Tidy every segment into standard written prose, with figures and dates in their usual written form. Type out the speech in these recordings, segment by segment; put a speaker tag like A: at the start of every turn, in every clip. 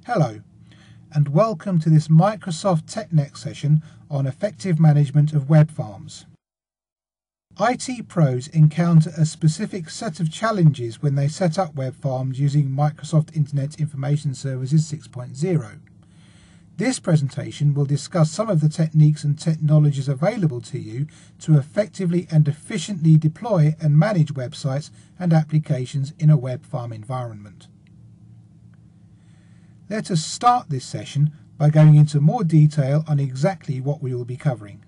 A: Hello, and welcome to this Microsoft TechNet session on effective management of web farms. IT pros encounter a specific set of challenges when they set up web farms using Microsoft Internet Information Services 6.0. This presentation will discuss some of the techniques and technologies available to you to effectively and efficiently deploy and manage websites and applications in a web farm environment. Let us start this session by going into more detail on exactly what we will be covering.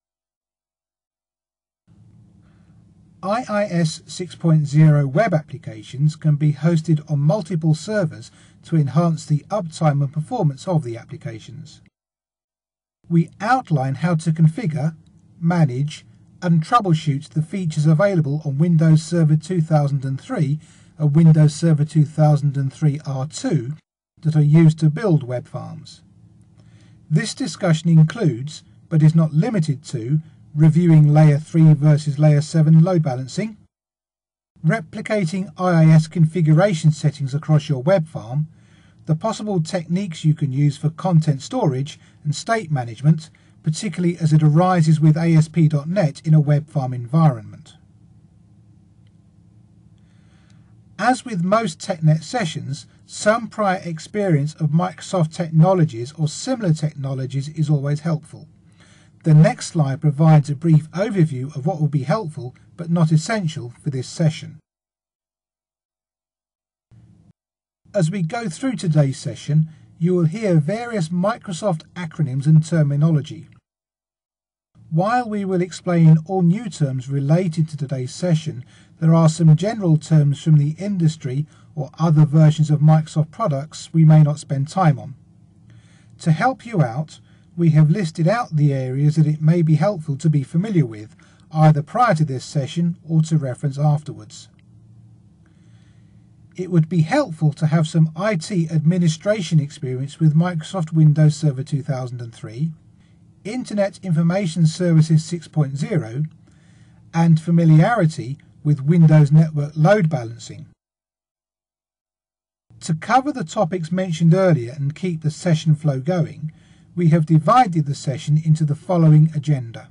A: IIS 6.0 web applications can be hosted on multiple servers to enhance the uptime and performance of the applications. We outline how to configure, manage, and troubleshoot the features available on Windows Server 2003 and Windows Server 2003 R2 that are used to build web farms. This discussion includes, but is not limited to, reviewing Layer 3 versus Layer 7 load balancing, replicating IIS configuration settings across your web farm, the possible techniques you can use for content storage and state management, particularly as it arises with ASP.NET in a web farm environment. As with most TechNet sessions, some prior experience of Microsoft technologies or similar technologies is always helpful. The next slide provides a brief overview of what will be helpful but not essential for this session. As we go through today's session, you will hear various Microsoft acronyms and terminology. While we will explain all new terms related to today's session, there are some general terms from the industry or other versions of Microsoft products we may not spend time on. To help you out, we have listed out the areas that it may be helpful to be familiar with, either prior to this session or to reference afterwards. It would be helpful to have some IT administration experience with Microsoft Windows Server 2003, Internet Information Services 6.0, and familiarity with Windows Network Load Balancing. To cover the topics mentioned earlier and keep the session flow going, we have divided the session into the following agenda.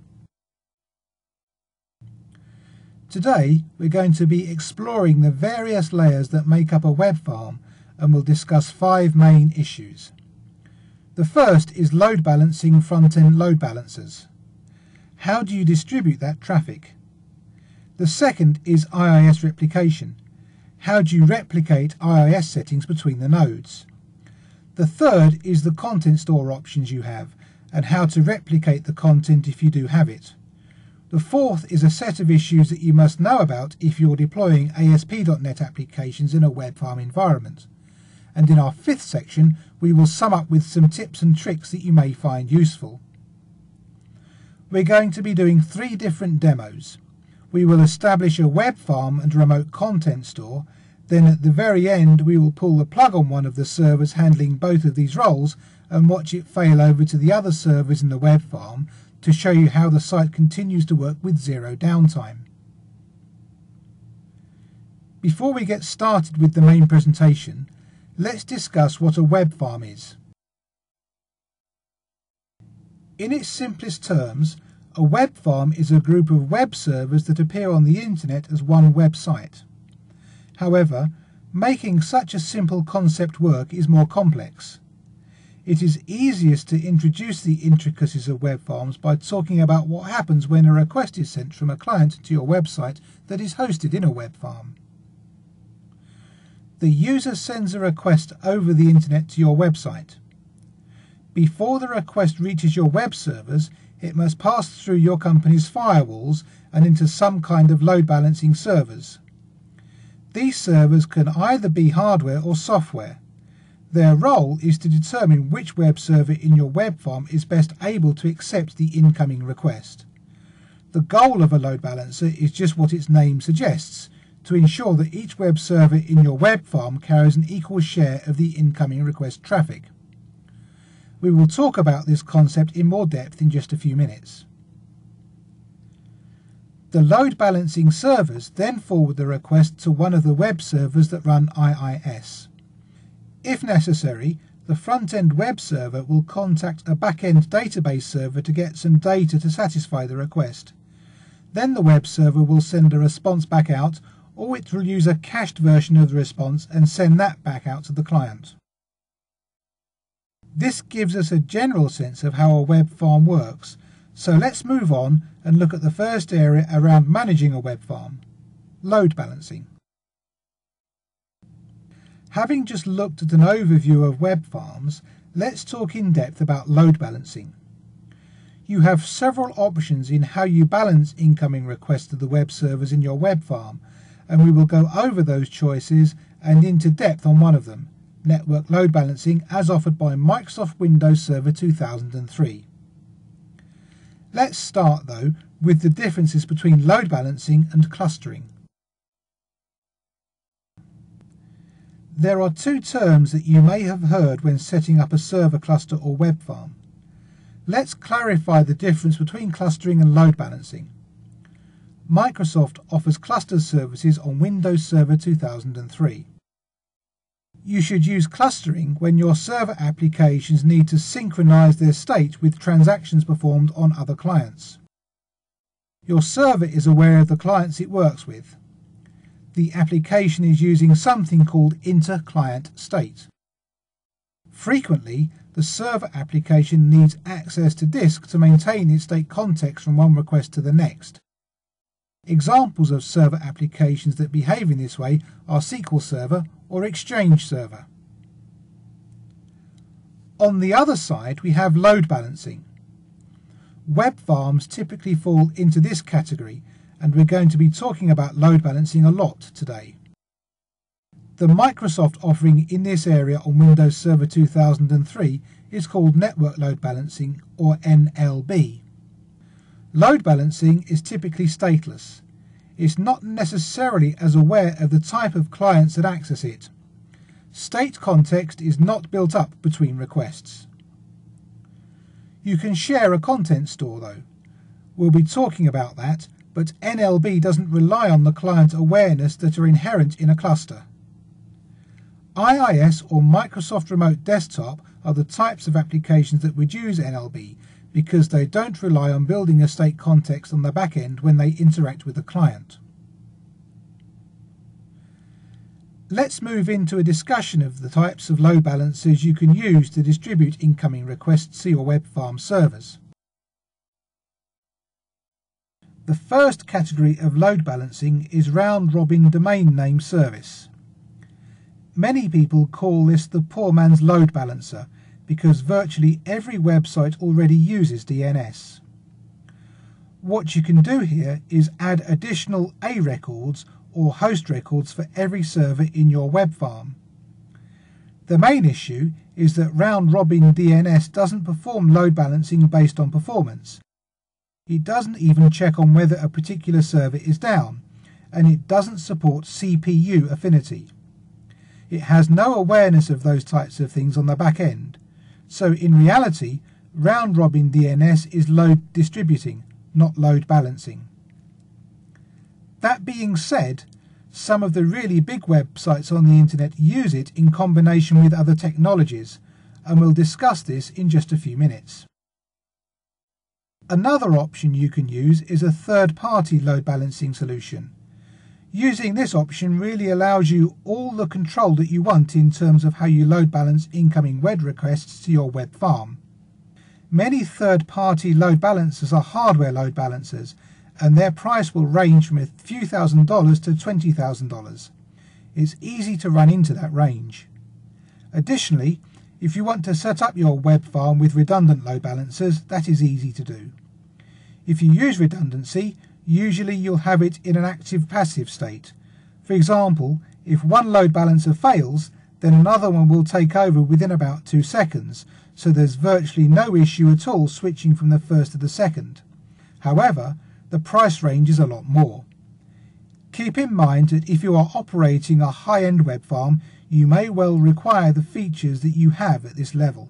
A: Today we're going to be exploring the various layers that make up a web farm and will discuss 5 main issues. The first is load balancing front-end load balancers. How do you distribute that traffic? The second is IIS replication. How do you replicate IIS settings between the nodes? The third is the content store options you have and how to replicate the content if you do have it. The fourth is a set of issues that you must know about if you're deploying ASP.NET applications in a web farm environment. And in our fifth section, we will sum up with some tips and tricks that you may find useful. We're going to be doing 3 different demos. We will establish a web farm and remote content store. Then at the very end we will pull the plug on one of the servers handling both of these roles and watch it fail over to the other servers in the web farm to show you how the site continues to work with 0 downtime. Before we get started with the main presentation, let's discuss what a web farm is. In its simplest terms, a web farm is a group of web servers that appear on the internet as one website. However, making such a simple concept work is more complex. It is easiest to introduce the intricacies of web farms by talking about what happens when a request is sent from a client to your website that is hosted in a web farm. The user sends a request over the internet to your website. Before the request reaches your web servers, it must pass through your company's firewalls and into some kind of load balancing servers. These servers can either be hardware or software. Their role is to determine which web server in your web farm is best able to accept the incoming request. The goal of a load balancer is just what its name suggests, to ensure that each web server in your web farm carries an equal share of the incoming request traffic. We will talk about this concept in more depth in just a few minutes. The load balancing servers then forward the request to one of the web servers that run IIS. If necessary, the front-end web server will contact a back-end database server to get some data to satisfy the request. Then the web server will send a response back out, or it will use a cached version of the response and send that back out to the client. This gives us a general sense of how a web farm works, so let's move on and look at the first area around managing a web farm: load balancing. Having just looked at an overview of web farms, let's talk in depth about load balancing. You have several options in how you balance incoming requests to the web servers in your web farm, and we will go over those choices and into depth on one of them: network load balancing as offered by Microsoft Windows Server 2003. Let's start though with the differences between load balancing and clustering. There are two terms that you may have heard when setting up a server cluster or web farm. Let's clarify the difference between clustering and load balancing. Microsoft offers cluster services on Windows Server 2003. You should use clustering when your server applications need to synchronize their state with transactions performed on other clients. Your server is aware of the clients it works with. The application is using something called inter-client state. Frequently, the server application needs access to disk to maintain its state context from one request to the next. Examples of server applications that behave in this way are SQL Server or Exchange Server. On the other side, we have load balancing. Web farms typically fall into this category, and we're going to be talking about load balancing a lot today. The Microsoft offering in this area on Windows Server 2003 is called Network Load Balancing, or NLB. Load balancing is typically stateless. It's not necessarily as aware of the type of clients that access it. State context is not built up between requests. You can share a content store though. We'll be talking about that, but NLB doesn't rely on the client awareness that are inherent in a cluster. IIS or Microsoft Remote Desktop are the types of applications that would use NLB because they don't rely on building a state context on the back end when they interact with the client. Let's move into a discussion of the types of load balancers you can use to distribute incoming requests to your web farm servers. The first category of load balancing is round-robin domain name service. Many people call this the poor man's load balancer because virtually every website already uses DNS. What you can do here is add additional A records or host records for every server in your web farm. The main issue is that round-robin DNS doesn't perform load balancing based on performance. It doesn't even check on whether a particular server is down, and it doesn't support CPU affinity. It has no awareness of those types of things on the back end, so in reality, round-robin DNS is load distributing, not load balancing. That being said, some of the really big websites on the internet use it in combination with other technologies, and we'll discuss this in just a few minutes. Another option you can use is a third-party load balancing solution. Using this option really allows you all the control that you want in terms of how you load balance incoming web requests to your web farm. Many third-party load balancers are hardware load balancers, and their price will range from a few $1,000s to $20,000. It's easy to run into that range. Additionally, if you want to set up your web farm with redundant load balancers, that is easy to do. If you use redundancy, usually you'll have it in an active-passive state. For example, if one load balancer fails, then another one will take over within about 2 seconds, so there's virtually no issue at all switching from the first to the second. However, the price range is a lot more. Keep in mind that if you are operating a high-end web farm, you may well require the features that you have at this level.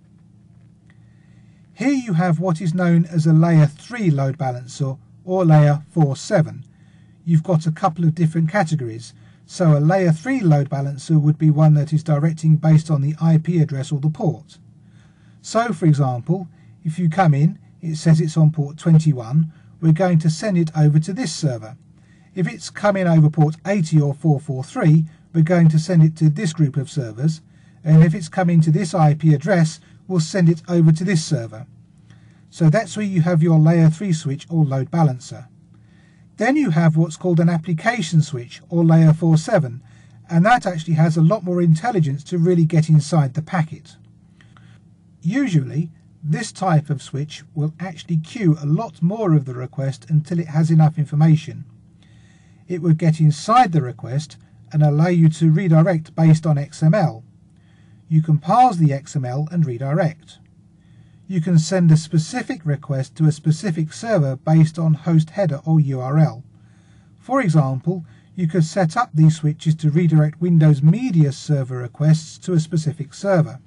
A: Here you have what is known as a Layer 3 load balancer or Layer 4.7. You've got a couple of different categories. So a layer 3 load balancer would be one that is directing based on the IP address or the port. So for example, if you come in, it says it's on port 21, we're going to send it over to this server. If it's coming over port 80 or 443, we're going to send it to this group of servers, and if it's coming to this IP address, we'll send it over to this server. So that's where you have your layer 3 switch or load balancer. Then you have what's called an application switch or layer 4.7, and that actually has a lot more intelligence to really get inside the packet. Usually, this type of switch will actually queue a lot more of the request until it has enough information. It would get inside the request and allow you to redirect based on XML. You can parse the XML and redirect. You can send a specific request to a specific server based on host header or URL. For example, you could set up these switches to redirect Windows Media Server requests to a specific server.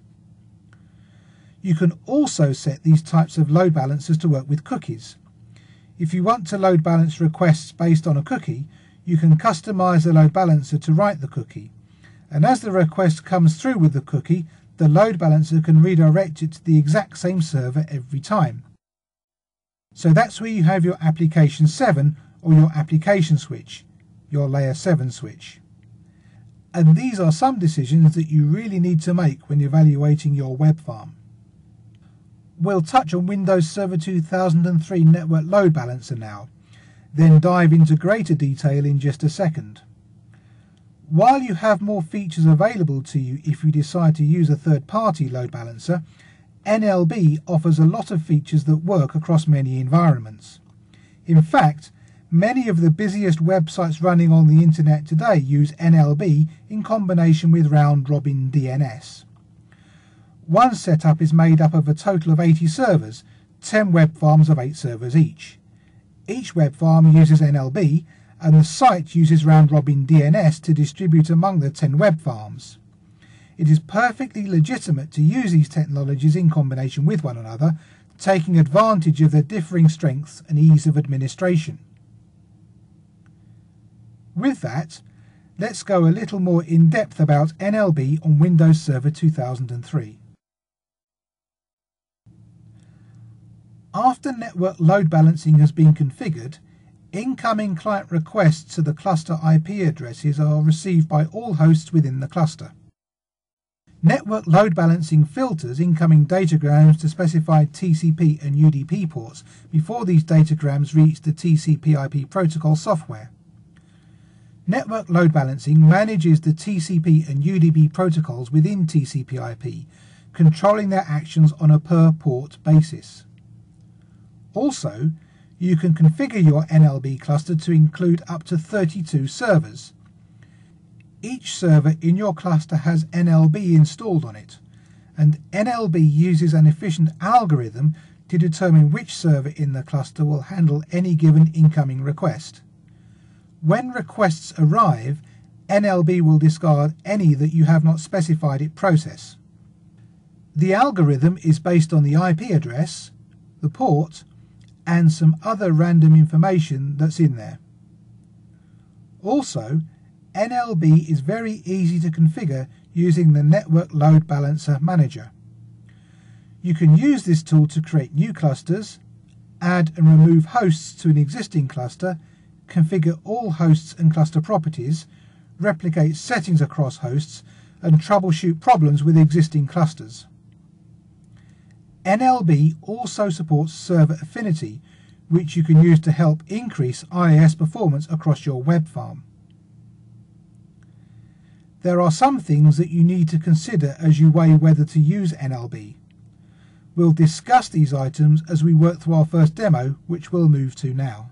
A: You can also set these types of load balancers to work with cookies. If you want to load balance requests based on a cookie, you can customize the load balancer to write the cookie. And as the request comes through with the cookie, the load balancer can redirect it to the exact same server every time. So that's where you have your application 7 or your application switch, your layer 7 switch. And these are some decisions that you really need to make when evaluating your web farm. We'll touch on Windows Server 2003 Network Load Balancer now, then dive into greater detail in just a second. While you have more features available to you if you decide to use a third-party load balancer, NLB offers a lot of features that work across many environments. In fact, many of the busiest websites running on the internet today use NLB in combination with round-robin DNS. One setup is made up of a total of 80 servers, 10 web farms of 8 servers each. Each web farm uses NLB, and the site uses round-robin DNS to distribute among the 10 web farms. It is perfectly legitimate to use these technologies in combination with one another, taking advantage of their differing strengths and ease of administration. With that, let's go a little more in depth about NLB on Windows Server 2003. After network load balancing has been configured, incoming client requests to the cluster IP addresses are received by all hosts within the cluster. Network load balancing filters incoming datagrams to specified TCP and UDP ports before these datagrams reach the TCP/IP protocol software. Network load balancing manages the TCP and UDP protocols within TCP/IP, controlling their actions on a per-port basis. Also, you can configure your NLB cluster to include up to 32 servers. Each server in your cluster has NLB installed on it, and NLB uses an efficient algorithm to determine which server in the cluster will handle any given incoming request. When requests arrive, NLB will discard any that you have not specified it process. The algorithm is based on the IP address, the port, and some other random information that's in there. Also, NLB is very easy to configure using the Network Load Balancer Manager. You can use this tool to create new clusters, add and remove hosts to an existing cluster, configure all hosts and cluster properties, replicate settings across hosts, and troubleshoot problems with existing clusters. NLB also supports server affinity, which you can use to help increase IIS performance across your web farm. There are some things that you need to consider as you weigh whether to use NLB. We'll discuss these items as we work through our first demo, which we'll move to now.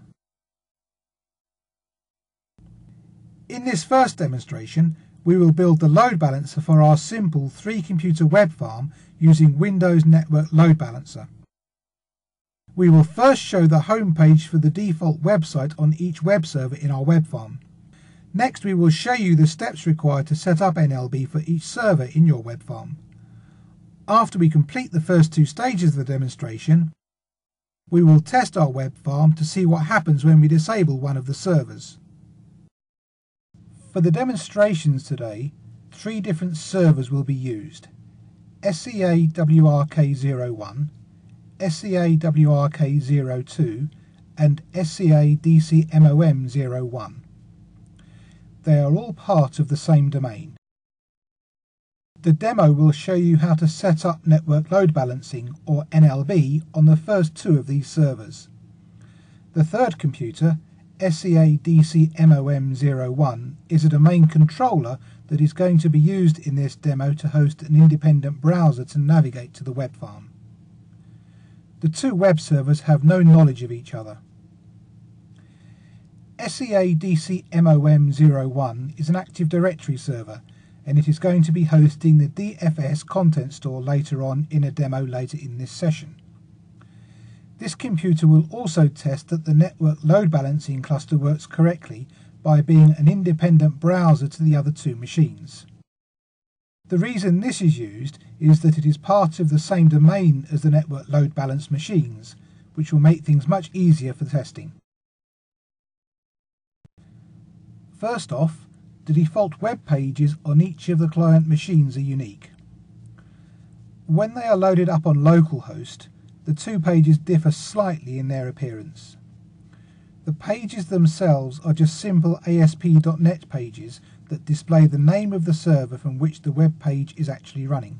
A: In this first demonstration, we will build the load balancer for our simple 3-computer web farm using Windows Network Load Balancer. We will first show the home page for the default website on each web server in our web farm. Next, we will show you the steps required to set up NLB for each server in your web farm. After we complete the first 2 stages of the demonstration, we will test our web farm to see what happens when we disable one of the servers. For the demonstrations today, 3 different servers will be used: SCA-WRK01, SCA-WRK02 and SCA-DCMOM01. They are all part of the same domain. The demo will show you how to set up network load balancing, or NLB, on the first 2 of these servers. The third computer, SCA-DCMOM01, is a domain controller that is going to be used in this demo to host an independent browser to navigate to the web farm. The 2 web servers have no knowledge of each other. SCA-DCMOM01 is an Active Directory server, and it is going to be hosting the DFS content store later on in a demo later in this session. This computer will also test that the network load balancing cluster works correctly by being an independent browser to the other 2 machines. The reason this is used is that it is part of the same domain as the network load balance machines, which will make things much easier for testing. First off, the default web pages on each of the client machines are unique. When they are loaded up on localhost, the 2 pages differ slightly in their appearance. The pages themselves are just simple ASP.NET pages that display the name of the server from which the web page is actually running.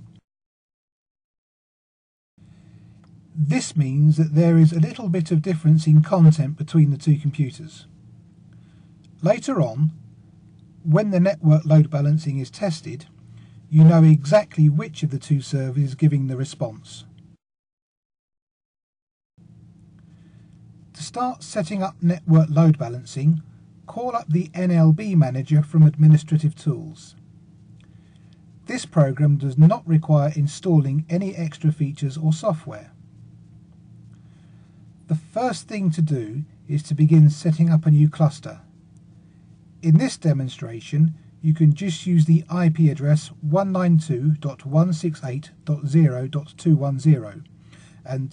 A: This means that there is a little bit of difference in content between the 2 computers. Later on, when the network load balancing is tested, you know exactly which of the 2 servers is giving the response. To start setting up network load balancing, call up the NLB Manager from Administrative Tools. This program does not require installing any extra features or software. The first thing to do is to begin setting up a new cluster. In this demonstration, you can just use the IP address 192.168.0.210 and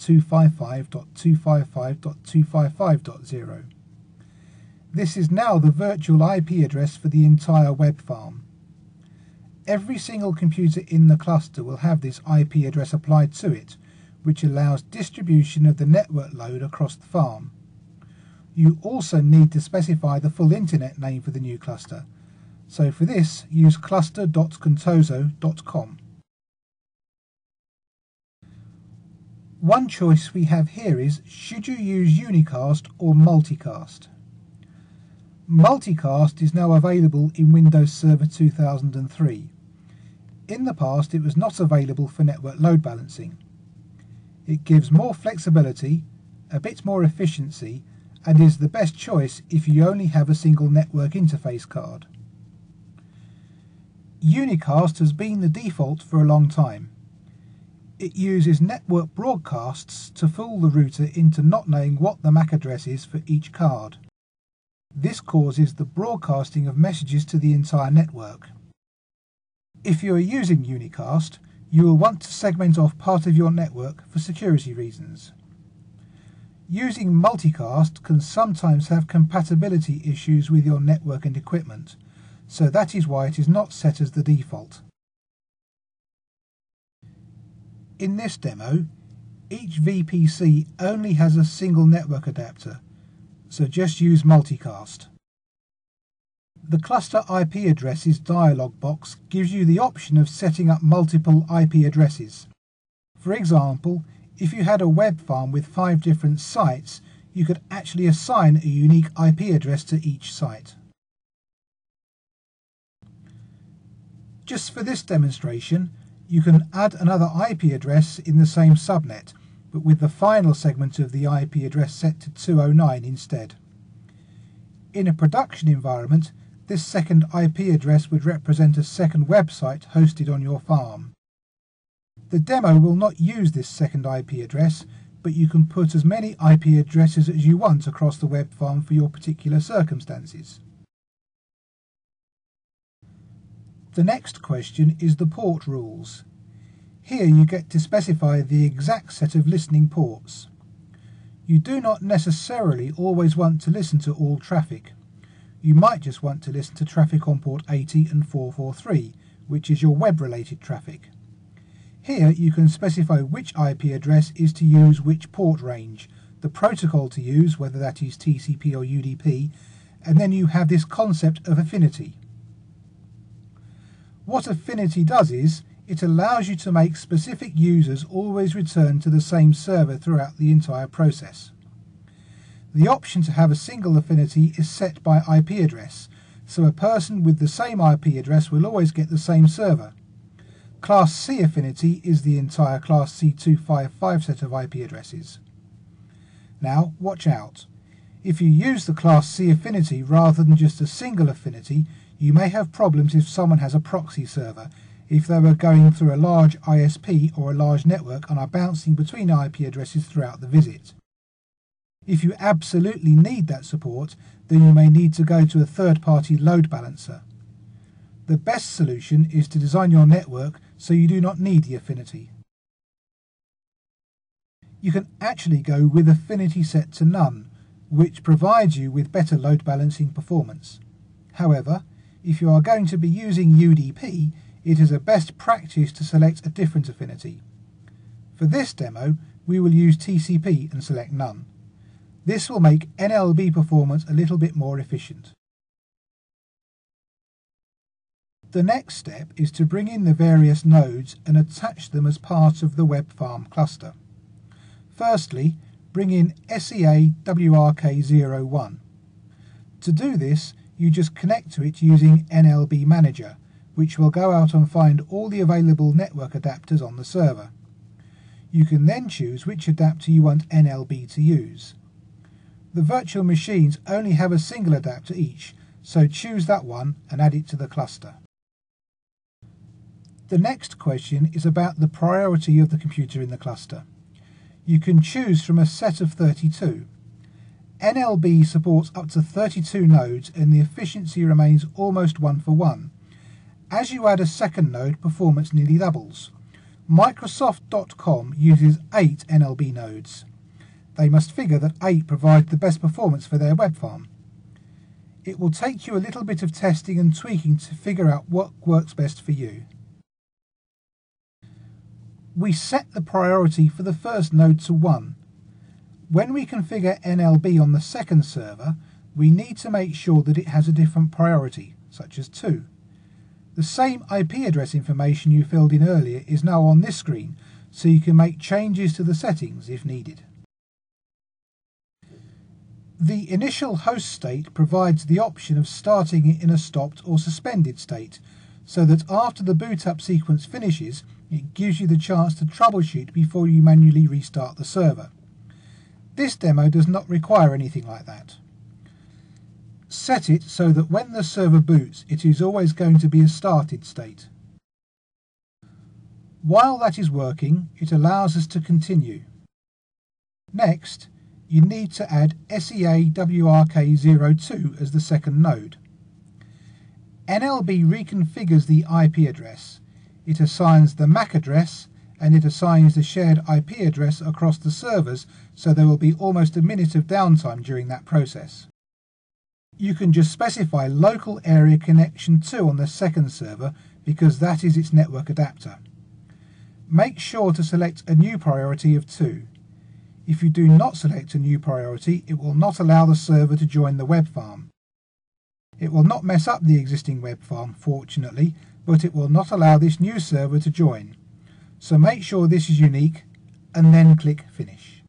A: 255.255.255.0. This is now the virtual IP address for the entire web farm. Every single computer in the cluster will have this IP address applied to it, which allows distribution of the network load across the farm. You also need to specify the full internet name for the new cluster, so for this use cluster.contoso.com. One choice we have here is, should you use unicast or multicast? Multicast is now available in Windows Server 2003. In the past it was not available for network load balancing. It gives more flexibility, a bit more efficiency, and is the best choice if you only have a single network interface card. Unicast has been the default for a long time. It uses network broadcasts to fool the router into not knowing what the MAC address is for each card. This causes the broadcasting of messages to the entire network. If you are using Unicast, you will want to segment off part of your network for security reasons. Using multicast can sometimes have compatibility issues with your network and equipment, so that is why it is not set as the default. In this demo, each VPC only has a single network adapter, so just use multicast. The cluster IP addresses dialog box gives you the option of setting up multiple IP addresses. For example, if you had a web farm with 5 different sites, you could actually assign a unique IP address to each site. Just for this demonstration, you can add another IP address in the same subnet, but with the final segment of the IP address set to 209 instead. In a production environment, this second IP address would represent a second website hosted on your farm. The demo will not use this second IP address, but you can put as many IP addresses as you want across the web farm for your particular circumstances. The next question is the port rules. Here you get to specify the exact set of listening ports. You do not necessarily always want to listen to all traffic. you might just want to listen to traffic on port 80 and 443, which is your web-related traffic. Here you can specify which IP address is to use which port range, the protocol to use, whether that is TCP or UDP, and then you have this concept of affinity. What affinity does is, it allows you to make specific users always return to the same server throughout the entire process. The option to have a single affinity is set by IP address, so a person with the same IP address will always get the same server. Class C affinity is the entire Class C255 set of IP addresses. Now, watch out. If you use the Class C affinity rather than just a single affinity, you may have problems if someone has a proxy server, if they were going through a large ISP or a large network and are bouncing between IP addresses throughout the visit. If you absolutely need that support, then you may need to go to a third-party load balancer. The best solution is to design your network so you do not need the affinity. You can actually go with affinity set to none, which provides you with better load balancing performance. However, if you are going to be using UDP, it is a best practice to select a different affinity. For this demo, we will use TCP and select none. This will make NLB performance a little bit more efficient. The next step is to bring in the various nodes and attach them as part of the web farm cluster. Firstly, bring in SEA WRK01. To do this, you just connect to it using NLB Manager, which will go out and find all the available network adapters on the server. You can then choose which adapter you want NLB to use. The virtual machines only have a single adapter each, so choose that one and add it to the cluster. The next question is about the priority of the computer in the cluster. You can choose from a set of 32. NLB supports up to 32 nodes and the efficiency remains almost 1-for-1. As you add a second node, performance nearly doubles. Microsoft.com uses 8 NLB nodes. They must figure that 8 provide the best performance for their web farm. It will take you a little bit of testing and tweaking to figure out what works best for you. We set the priority for the first node to 1. When we configure NLB on the second server, we need to make sure that it has a different priority, such as 2. The same IP address information you filled in earlier is now on this screen, so you can make changes to the settings if needed. The initial host state provides the option of starting it in a stopped or suspended state, so that after the boot up sequence finishes, it gives you the chance to troubleshoot before you manually restart the server. This demo does not require anything like that. Set it so that when the server boots, it is always going to be a started state. While that is working, it allows us to continue. Next, you need to add SEA WRK02 as the second node. NLB reconfigures the IP address. It assigns the MAC address and it assigns the shared IP address across the servers, so there will be almost a minute of downtime during that process. You can just specify local area connection 2 on the second server because that is its network adapter. Make sure to select a new priority of 2. If you do not select a new priority, it will not allow the server to join the web farm. It will not mess up the existing web farm, fortunately, but it will not allow this new server to join. So make sure this is unique and then click Finish.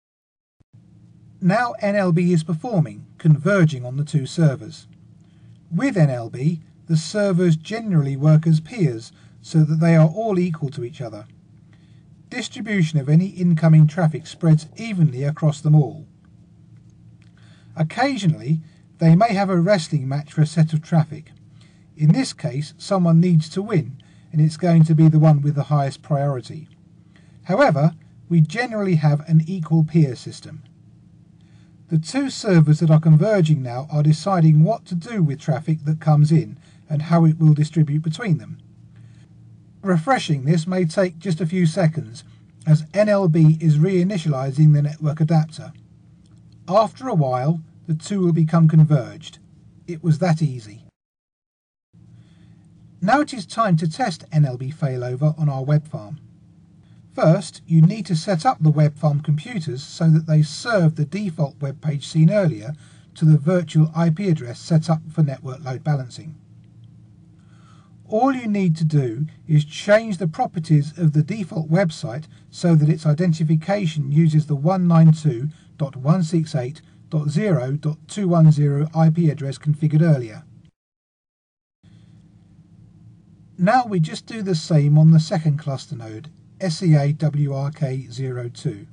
A: Now NLB is performing, converging on the two servers. With NLB, the servers generally work as peers so that they are all equal to each other. Distribution of any incoming traffic spreads evenly across them all. Occasionally, they may have a wrestling match for a set of traffic. In this case, someone needs to win, and it's going to be the one with the highest priority. However, we generally have an equal peer system. The two servers that are converging now are deciding what to do with traffic that comes in and how it will distribute between them. Refreshing this may take just a few seconds, as NLB is reinitializing the network adapter. After a while, the two will become converged. It was that easy. Now it is time to test NLB failover on our web farm. First, you need to set up the web farm computers so that they serve the default web page seen earlier to the virtual IP address set up for network load balancing. All you need to do is change the properties of the default website so that its identification uses the 192.168.0.210 IP address configured earlier. Now we just do the same on the second cluster node, SEA-WRK02.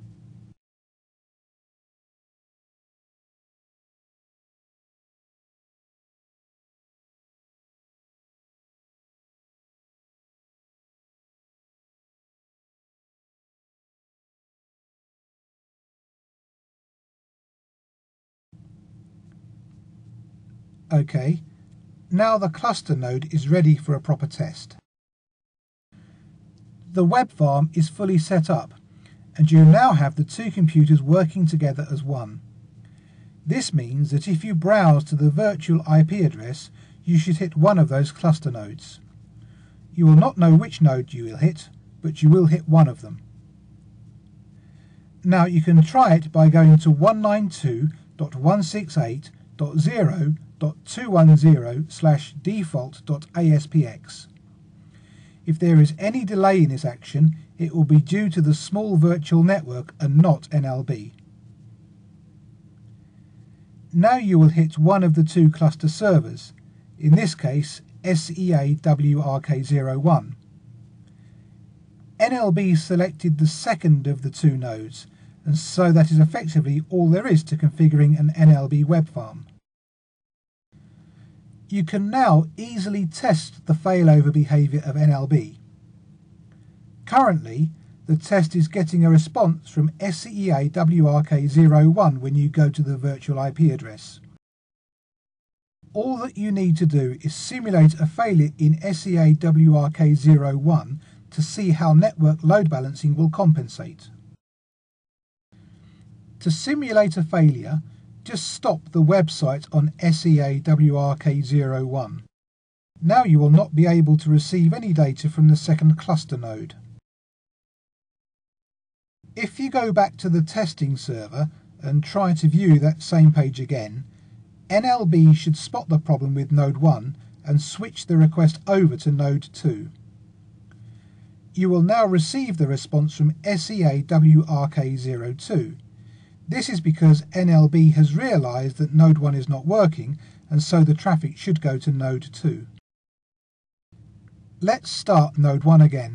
A: OK, now the cluster node is ready for a proper test. The web farm is fully set up, and you now have the two computers working together as one. This means that if you browse to the virtual IP address, you should hit one of those cluster nodes. You will not know which node you will hit, but you will hit one of them. Now you can try it by going to 192.168.0.210/default.aspx. If there is any delay in this action, it will be due to the small virtual network and not NLB. Now you will hit one of the two cluster servers, in this case SEA-WRK01. NLB selected the second of the two nodes, and so that is effectively all there is to configuring an NLB web farm. You can now easily test the failover behaviour of NLB. Currently, the test is getting a response from SEA-WRK01 when you go to the virtual IP address. All that you need to do is simulate a failure in SEA-WRK01 to see how network load balancing will compensate. To simulate a failure, just stop the website on SEA-WRK01. Now you will not be able to receive any data from the second cluster node. If you go back to the testing server and try to view that same page again, NLB should spot the problem with node 1 and switch the request over to node 2. You will now receive the response from SEA-WRK02. This is because NLB has realised that node 1 is not working, and so the traffic should go to node 2. Let's start node 1 again.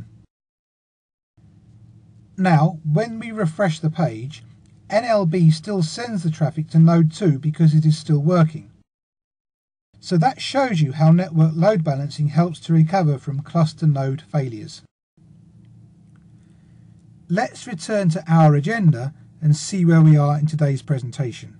A: Now, when we refresh the page, NLB still sends the traffic to node 2 because it is still working. So that shows you how network load balancing helps to recover from cluster node failures. Let's return to our agenda and see where we are in today's presentation.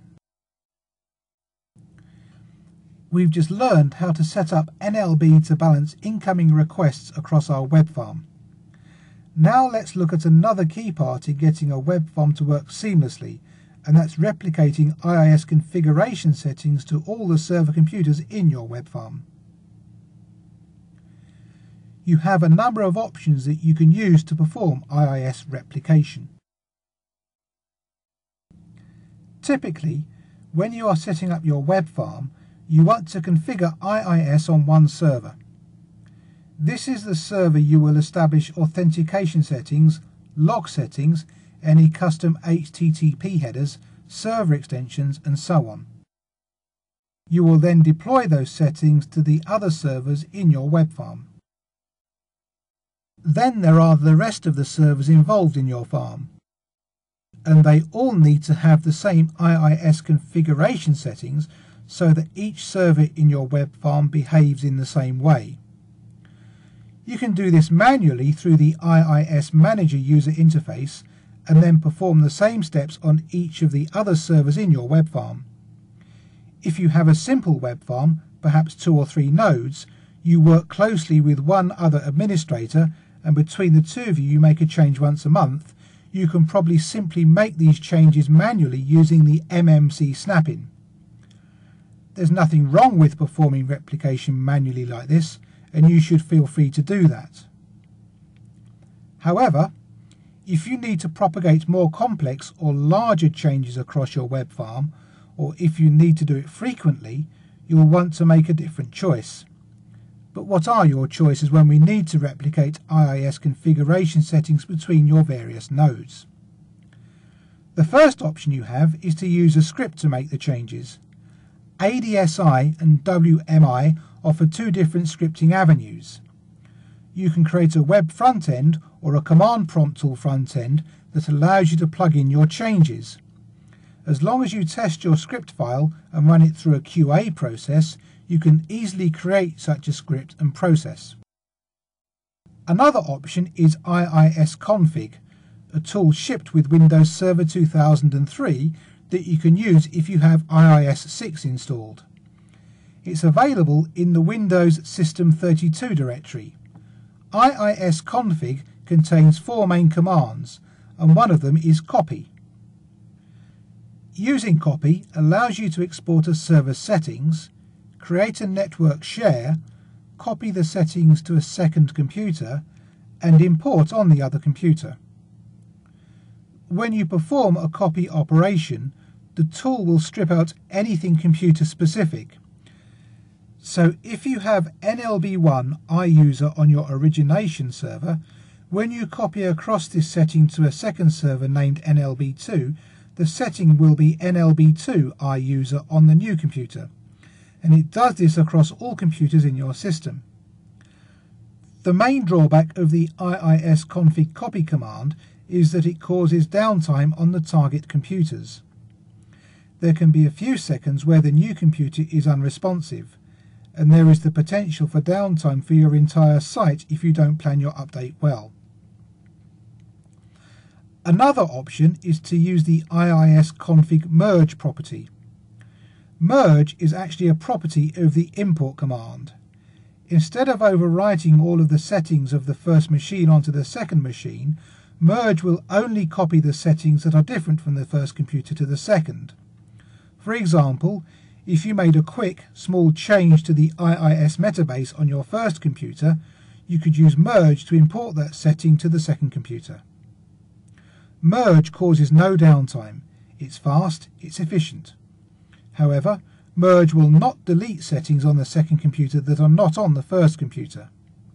A: We've just learned how to set up NLB to balance incoming requests across our web farm. Now let's look at another key part in getting a web farm to work seamlessly, and that's replicating IIS configuration settings to all the server computers in your web farm. You have a number of options that you can use to perform IIS replication. Typically, when you are setting up your web farm, you want to configure IIS on one server. This is the server you will establish authentication settings, log settings, any custom HTTP headers, server extensions, and so on. You will then deploy those settings to the other servers in your web farm. Then there are the rest of the servers involved in your farm, and they all need to have the same IIS configuration settings so that each server in your web farm behaves in the same way. You can do this manually through the IIS Manager user interface and then perform the same steps on each of the other servers in your web farm. If you have a simple web farm, perhaps 2 or 3 nodes, you work closely with one other administrator, and between the two of you make a change once a month. You can probably simply make these changes manually using the MMC snap-in. There's nothing wrong with performing replication manually like this, and you should feel free to do that. However, if you need to propagate more complex or larger changes across your web farm, or if you need to do it frequently, you'll want to make a different choice. But what are your choices when we need to replicate IIS configuration settings between your various nodes? The first option you have is to use a script to make the changes. ADSI and WMI offer two different scripting avenues. You can create a web front-end or a command prompt tool front-end that allows you to plug in your changes. As long as you test your script file and run it through a QA process, you can easily create such a script and process. Another option is IISconfig, a tool shipped with Windows Server 2003 that you can use if you have IIS 6 installed. It's available in the Windows System 32 directory. IISconfig contains 4 main commands, and one of them is copy. Using copy allows you to export a server's settings, create a network share, copy the settings to a second computer, and import on the other computer. When you perform a copy operation, the tool will strip out anything computer specific. So if you have NLB1 iUser on your origination server, when you copy across this setting to a second server named NLB2, the setting will be NLB2 iUser on the new computer, and it does this across all computers in your system. The main drawback of the IISconfig copy command is that it causes downtime on the target computers. There can be a few seconds where the new computer is unresponsive, and there is the potential for downtime for your entire site if you don't plan your update well. Another option is to use the IISconfig merge property. Merge is actually a property of the import command. Instead of overwriting all of the settings of the first machine onto the second machine, merge will only copy the settings that are different from the first computer to the second. For example, if you made a quick, small change to the IIS metabase on your first computer, you could use merge to import that setting to the second computer. Merge causes no downtime. It's fast, it's efficient. However, merge will not delete settings on the second computer that are not on the first computer.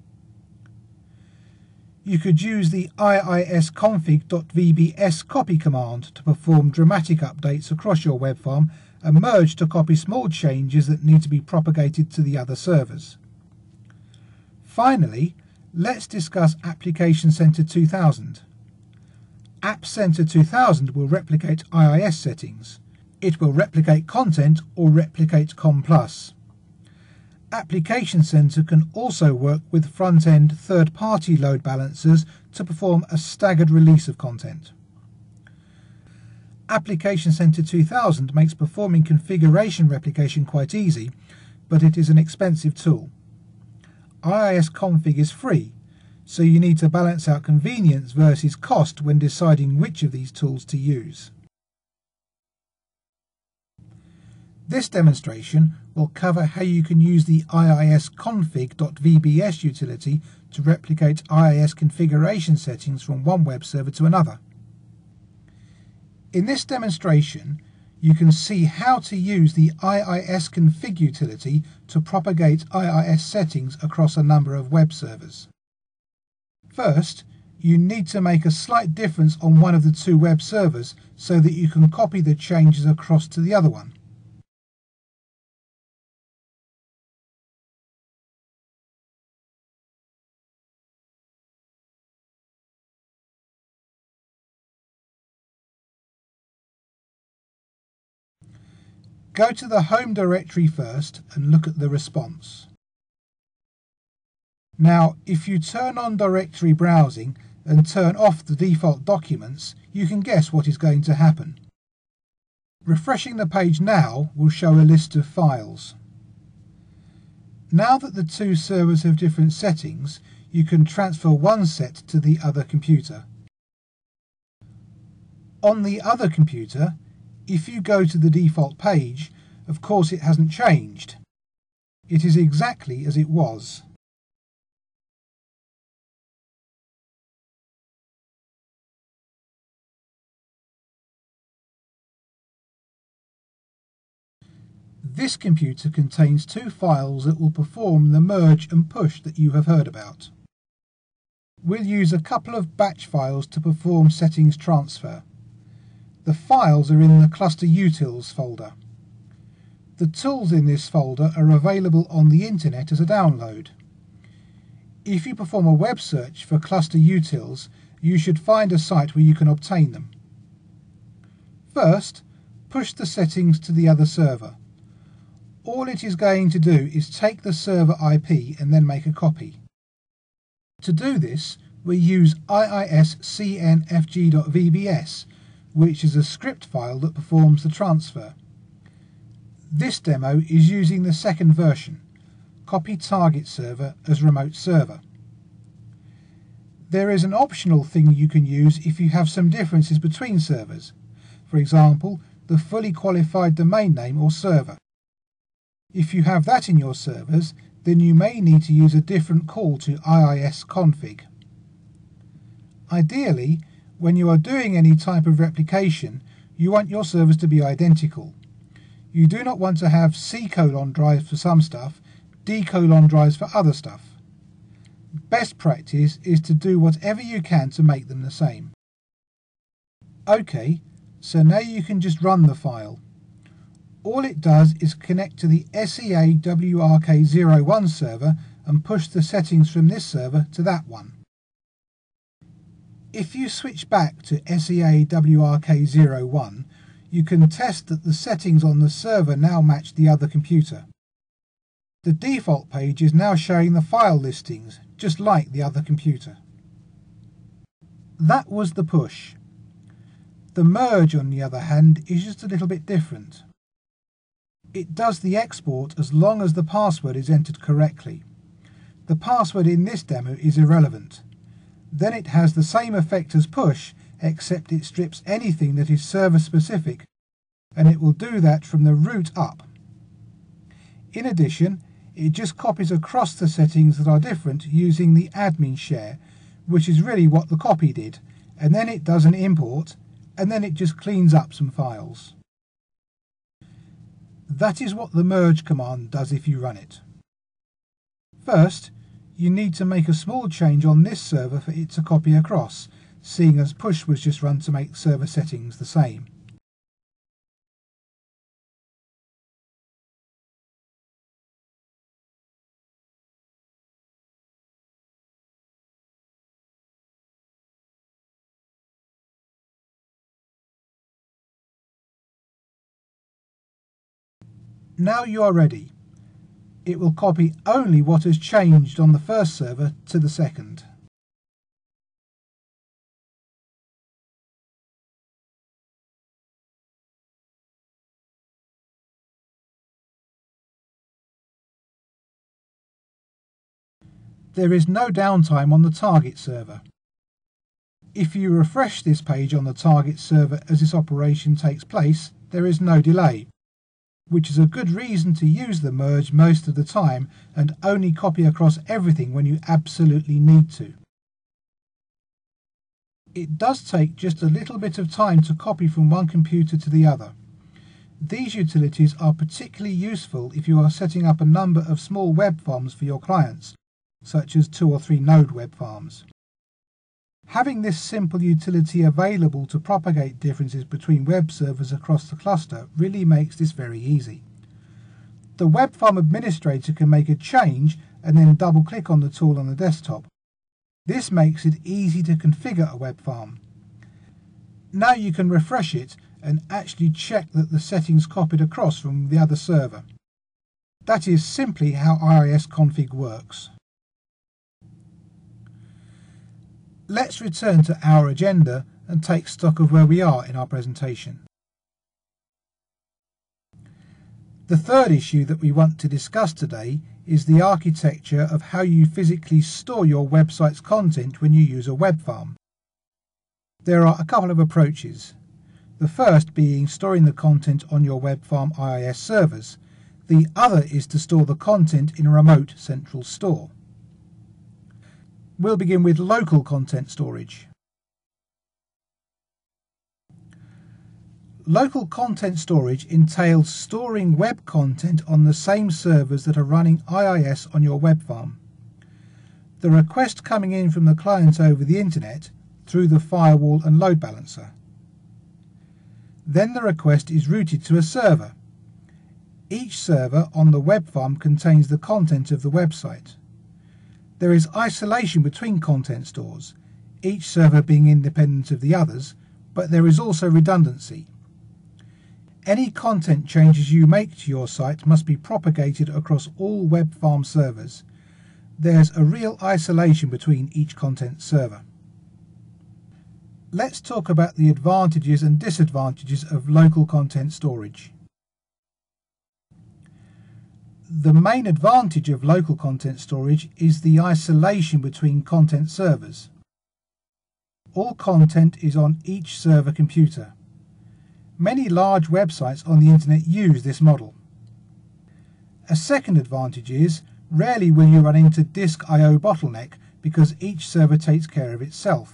A: You could use the iisconfig.vbs copy command to perform dramatic updates across your web farm and merge to copy small changes that need to be propagated to the other servers. Finally, let's discuss Application Center 2000. App Center 2000 will replicate IIS settings. It will replicate content or replicate COM+. Application Center can also work with front-end third-party load balancers to perform a staggered release of content. Application Center 2000 makes performing configuration replication quite easy, but it is an expensive tool. IISconfig is free, so you need to balance out convenience versus cost when deciding which of these tools to use. This demonstration will cover how you can use the iisconfig.vbs utility to replicate IIS configuration settings from one web server to another. In this demonstration, you can see how to use the iisconfig utility to propagate IIS settings across a number of web servers. First, you need to make a slight difference on one of the two web servers so that you can copy the changes across to the other one. Go to the home directory first and look at the response. Now, if you turn on directory browsing and turn off the default documents, you can guess what is going to happen. Refreshing the page now will show a list of files. Now that the two servers have different settings, you can transfer one set to the other computer. On the other computer, if you go to the default page, of course it hasn't changed. It is exactly as it was. This computer contains two files that will perform the merge and push that you have heard about. We'll use a couple of batch files to perform settings transfer. The files are in the Cluster Utils folder. The tools in this folder are available on the internet as a download. If you perform a web search for Cluster Utils, you should find a site where you can obtain them. First, push the settings to the other server. All it is going to do is take the server IP and then make a copy. To do this, we use iiscnfg.vbs, which is a script file that performs the transfer. This demo is using the second version, copy target server as remote server. There is an optional thing you can use if you have some differences between servers, for example, the fully qualified domain name or server. If you have that in your servers, then you may need to use a different call to iisconfig. Ideally, when you are doing any type of replication, you want your servers to be identical. You do not want to have C: drives for some stuff, D: drives for other stuff. Best practice is to do whatever you can to make them the same. OK, so now you can just run the file. All it does is connect to the SEAWRK01 server and push the settings from this server to that one. If you switch back to SEAWRK01, you can test that the settings on the server now match the other computer. The default page is now showing the file listings, just like the other computer. That was the push. The merge, on the other hand, is just a little bit different. It does the export as long as the password is entered correctly. The password in this demo is irrelevant. Then it has the same effect as push, except it strips anything that is server specific, and it will do that from the root up. In addition, it just copies across the settings that are different using the admin share, which is really what the copy did, and then it does an import, and then it just cleans up some files. That is what the merge command does if you run it. First, you need to make a small change on this server for it to copy across, seeing as push was just run to make server settings the same. Now you are ready. It will copy only what has changed on the first server to the second. There is no downtime on the target server. If you refresh this page on the target server as this operation takes place, there is no delay, which is a good reason to use the merge most of the time and only copy across everything when you absolutely need to. It does take just a little bit of time to copy from one computer to the other. These utilities are particularly useful if you are setting up a number of small web farms for your clients, such as 2 or 3 node web farms. Having this simple utility available to propagate differences between web servers across the cluster really makes this very easy. The web farm administrator can make a change and then double-click on the tool on the desktop. This makes it easy to configure a web farm. Now you can refresh it and actually check that the settings copied across from the other server. That is simply how iisconfig works. Let's return to our agenda and take stock of where we are in our presentation. The third issue that we want to discuss today is the architecture of how you physically store your website's content when you use a web farm. There are a couple of approaches. the first being storing the content on your web farm IIS servers. The other is to store the content in a remote central store. We'll begin with local content storage. Local content storage entails storing web content on the same servers that are running IIS on your web farm. The request coming in from the client over the internet through the firewall and load balancer. Then the request is routed to a server. Each server on the web farm contains the content of the website. There is isolation between content stores, each server being independent of the others, but there is also redundancy. Any content changes you make to your site must be propagated across all web farm servers. There's a real isolation between each content server. Let's talk about the advantages and disadvantages of local content storage. The main advantage of local content storage is the isolation between content servers. All content is on each server computer. Many large websites on the internet use this model. A second advantage is, rarely will you run into disk I/O bottleneck because each server takes care of itself.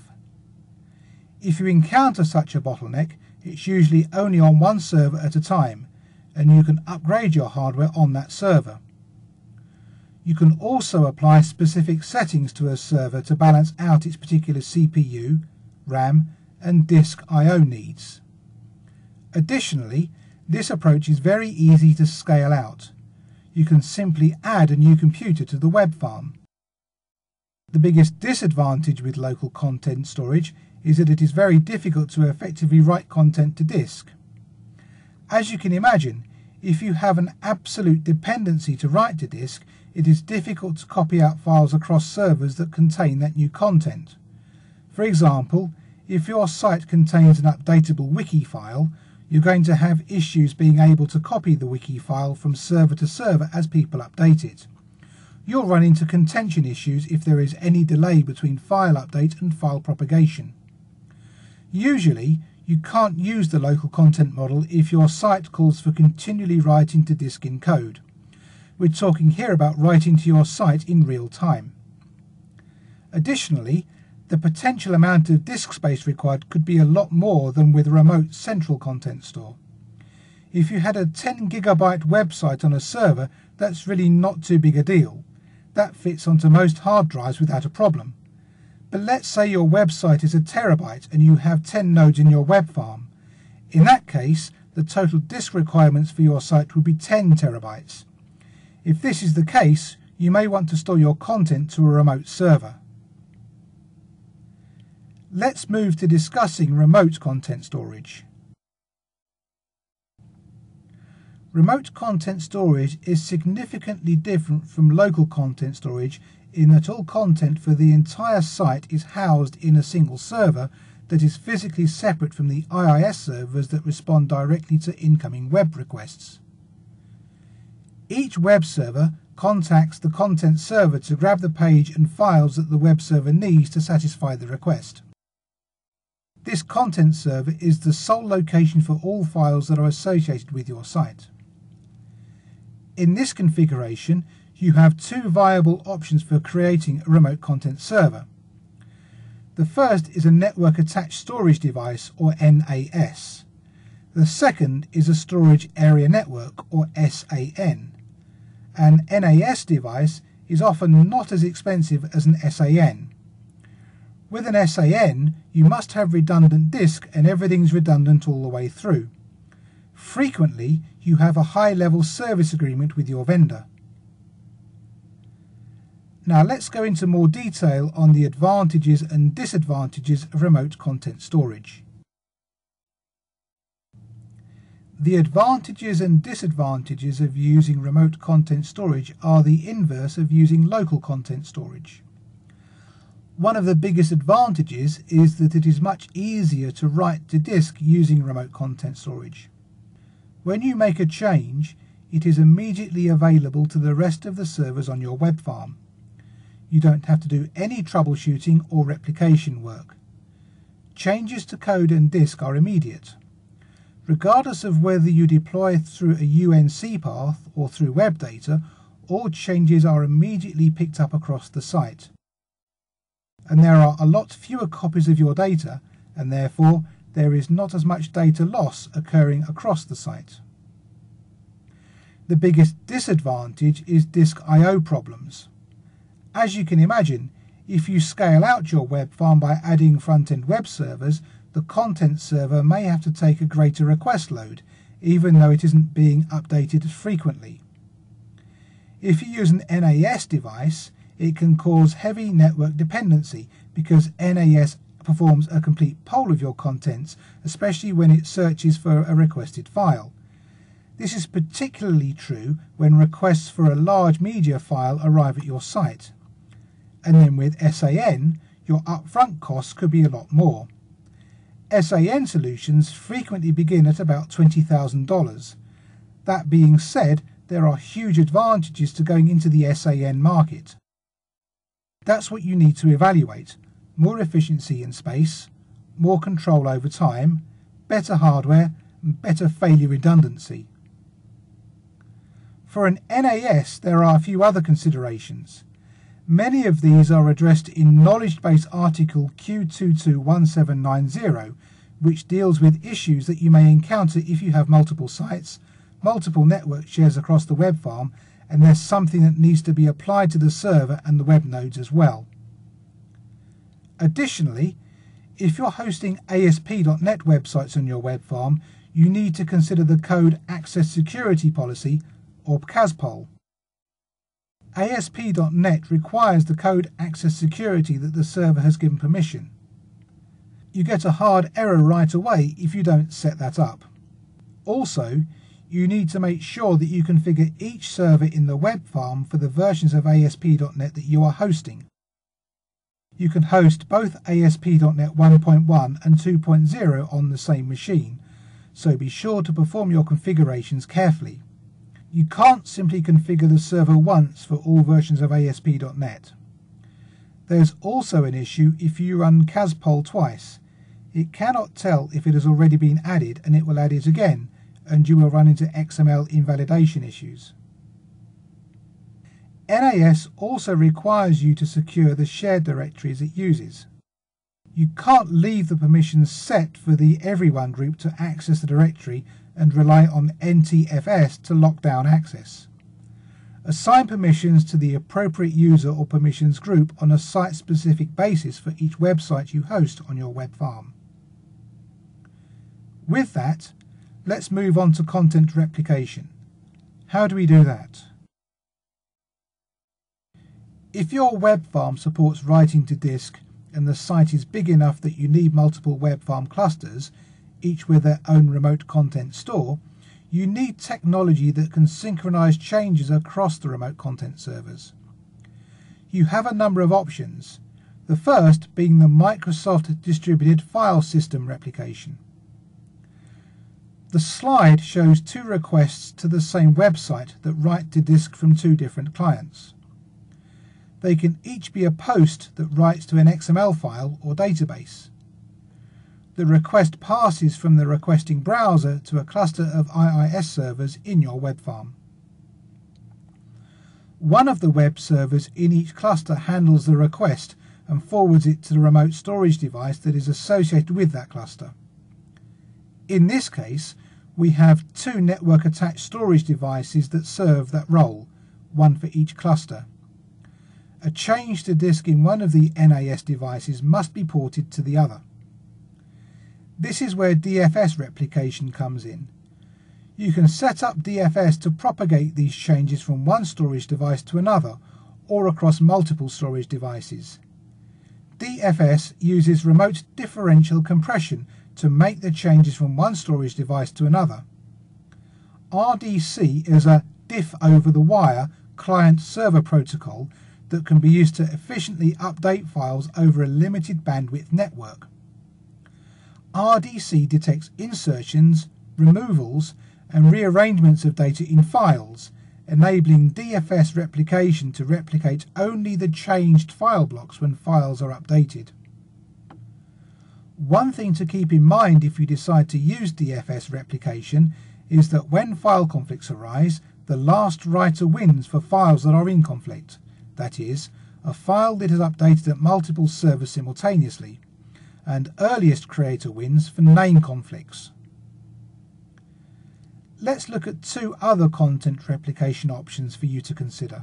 A: If you encounter such a bottleneck, it's usually only on one server at a time, and you can upgrade your hardware on that server. You can also apply specific settings to a server to balance out its particular CPU, RAM, and disk I/O needs. Additionally, this approach is very easy to scale out. You can simply add a new computer to the web farm. The biggest disadvantage with local content storage is that it is very difficult to effectively write content to disk. As you can imagine, if you have an absolute dependency to write to disk, it is difficult to copy out files across servers that contain that new content. For example, if your site contains an updatable wiki file, you're going to have issues being able to copy the wiki file from server to server as people update it. You'll run into contention issues if there is any delay between file update and file propagation. Usually, you can't use the local content model if your site calls for continually writing to disk in code. We're talking here about writing to your site in real time. Additionally, the potential amount of disk space required could be a lot more than with a remote central content store. If you had a 10 gigabyte website on a server, that's really not too big a deal. That fits onto most hard drives without a problem. But let's say your website is a terabyte and you have 10 nodes in your web farm. In that case, the total disk requirements for your site would be 10 terabytes. If this is the case, you may want to store your content to a remote server. Let's move to discussing remote content storage. Remote content storage is significantly different from local content storage in that all content for the entire site is housed in a single server that is physically separate from the IIS servers that respond directly to incoming web requests. Each web server contacts the content server to grab the page and files that the web server needs to satisfy the request. This content server is the sole location for all files that are associated with your site. In this configuration, you have two viable options for creating a remote content server. The first is a Network Attached Storage Device, or NAS. The second is a Storage Area Network, or SAN. An NAS device is often not as expensive as an SAN. With an SAN, you must have redundant disk and everything's redundant all the way through. Frequently, you have a high-level service agreement with your vendor. Now let's go into more detail on the advantages and disadvantages of remote content storage. The advantages and disadvantages of using remote content storage are the inverse of using local content storage. One of the biggest advantages is that it is much easier to write to disk using remote content storage. When you make a change, it is immediately available to the rest of the servers on your web farm. You don't have to do any troubleshooting or replication work. Changes to code and disk are immediate. Regardless of whether you deploy through a UNC path or through web data, all changes are immediately picked up across the site. And there are a lot fewer copies of your data, and therefore there is not as much data loss occurring across the site. The biggest disadvantage is disk I/O problems. As you can imagine, if you scale out your web farm by adding front-end web servers, the content server may have to take a greater request load, even though it isn't being updated frequently. If you use an NAS device, it can cause heavy network dependency because NAS performs a complete poll of your contents, especially when it searches for a requested file. This is particularly true when requests for a large media file arrive at your site. And then with SAN, your upfront costs could be a lot more. SAN solutions frequently begin at about $20,000. That being said, there are huge advantages to going into the SAN market. That's what you need to evaluate: more efficiency in space, more control over time, better hardware, and better failure redundancy. For an NAS, there are a few other considerations. Many of these are addressed in knowledge base article Q221790, which deals with issues that you may encounter if you have multiple sites, multiple network shares across the web farm, and there's something that needs to be applied to the server and the web nodes as well. Additionally, if you're hosting ASP.NET websites on your web farm, you need to consider the Code Access Security Policy, or CASPOL. ASP.NET requires the code access security that the server has given permission. You get a hard error right away if you don't set that up. Also, you need to make sure that you configure each server in the web farm for the versions of ASP.NET that you are hosting. You can host both ASP.NET 1.1 and 2.0 on the same machine, so be sure to perform your configurations carefully. You can't simply configure the server once for all versions of ASP.NET. There's also an issue if you run CASPOL twice. It cannot tell if it has already been added, and it will add it again, and you will run into XML invalidation issues. NAS also requires you to secure the shared directories it uses. You can't leave the permissions set for the Everyone group to access the directory and rely on NTFS to lock down access. Assign permissions to the appropriate user or permissions group on a site-specific basis for each website you host on your web farm. With that, let's move on to content replication. How do we do that? If your web farm supports writing to disk and the site is big enough that you need multiple web farm clusters, each with their own remote content store, you need technology that can synchronize changes across the remote content servers. You have a number of options, the first being the Microsoft Distributed File System replication. The slide shows two requests to the same website that write to disk from two different clients. They can each be a post that writes to an XML file or database. The request passes from the requesting browser to a cluster of IIS servers in your web farm. One of the web servers in each cluster handles the request and forwards it to the remote storage device that is associated with that cluster. In this case, we have two network-attached storage devices that serve that role, one for each cluster. A change to disk in one of the NAS devices must be ported to the other. This is where DFS replication comes in. You can set up DFS to propagate these changes from one storage device to another, or across multiple storage devices. DFS uses remote differential compression to make the changes from one storage device to another. RDC is a diff over the wire client-server protocol that can be used to efficiently update files over a limited bandwidth network. RDC detects insertions, removals, and rearrangements of data in files, enabling DFS replication to replicate only the changed file blocks when files are updated. One thing to keep in mind if you decide to use DFS replication is that when file conflicts arise, the last writer wins for files that are in conflict. That is, a file that is updated at multiple servers simultaneously, and earliest creator wins for name conflicts. Let's look at two other content replication options for you to consider.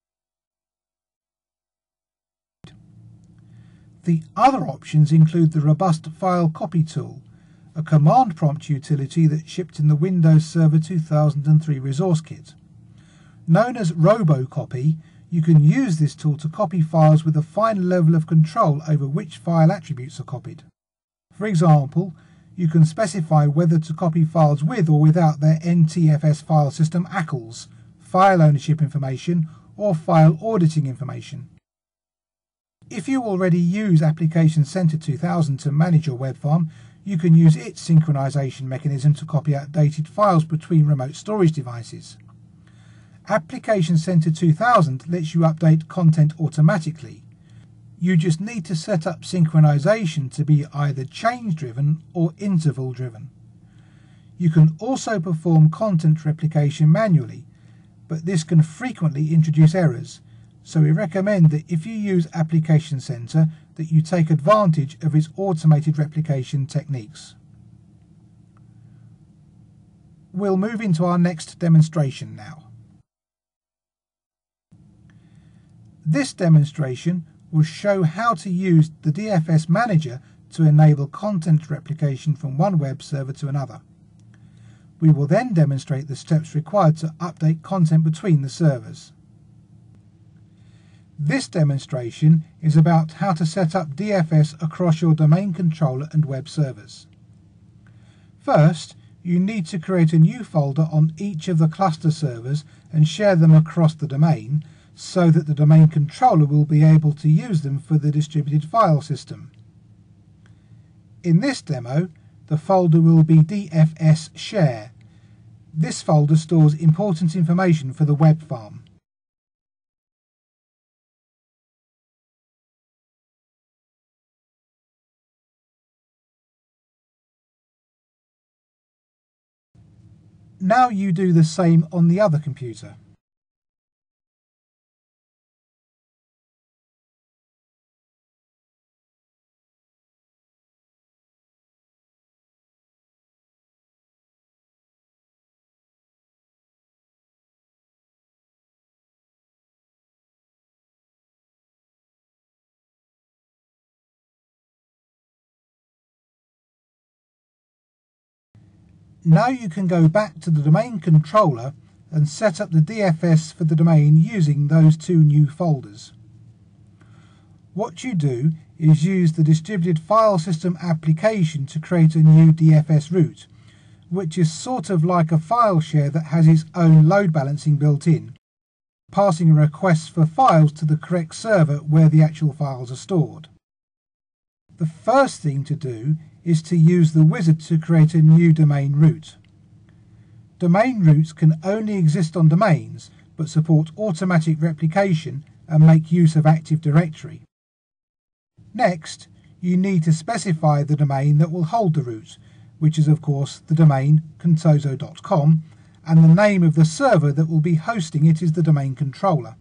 A: The other options include the robust file copy tool, a command prompt utility that shipped in the Windows Server 2003 resource kit. Known as RoboCopy, you can use this tool to copy files with a fine level of control over which file attributes are copied. For example, you can specify whether to copy files with or without their NTFS file system ACLs, file ownership information, or file auditing information. If you already use Application Center 2000 to manage your web farm, you can use its synchronization mechanism to copy outdated files between remote storage devices. Application Center 2000 lets you update content automatically. You just need to set up synchronization to be either change-driven or interval-driven. You can also perform content replication manually, but this can frequently introduce errors, so we recommend that if you use Application Center that you take advantage of its automated replication techniques. We'll move into our next demonstration now. This demonstration will show how to use the DFS Manager to enable content replication from one web server to another. We will then demonstrate the steps required to update content between the servers. This demonstration is about how to set up DFS across your domain controller and web servers. First, you need to create a new folder on each of the cluster servers and share them across the domain, so that the domain controller will be able to use them for the distributed file system. In this demo, the folder will be DFS Share. This folder stores important information for the web farm. Now you do the same on the other computer. Now you can go back to the domain controller and set up the DFS for the domain using those two new folders. What you do is use the distributed file system application to create a new DFS route, which is sort of like a file share that has its own load balancing built in, passing requests for files to the correct server where the actual files are stored. The first thing to do is to use the wizard to create a new domain route. Domain routes can only exist on domains, but support automatic replication and make use of Active Directory. Next, you need to specify the domain that will hold the route, which is of course the domain contoso.com, and the name of the server that will be hosting it is the domain controller.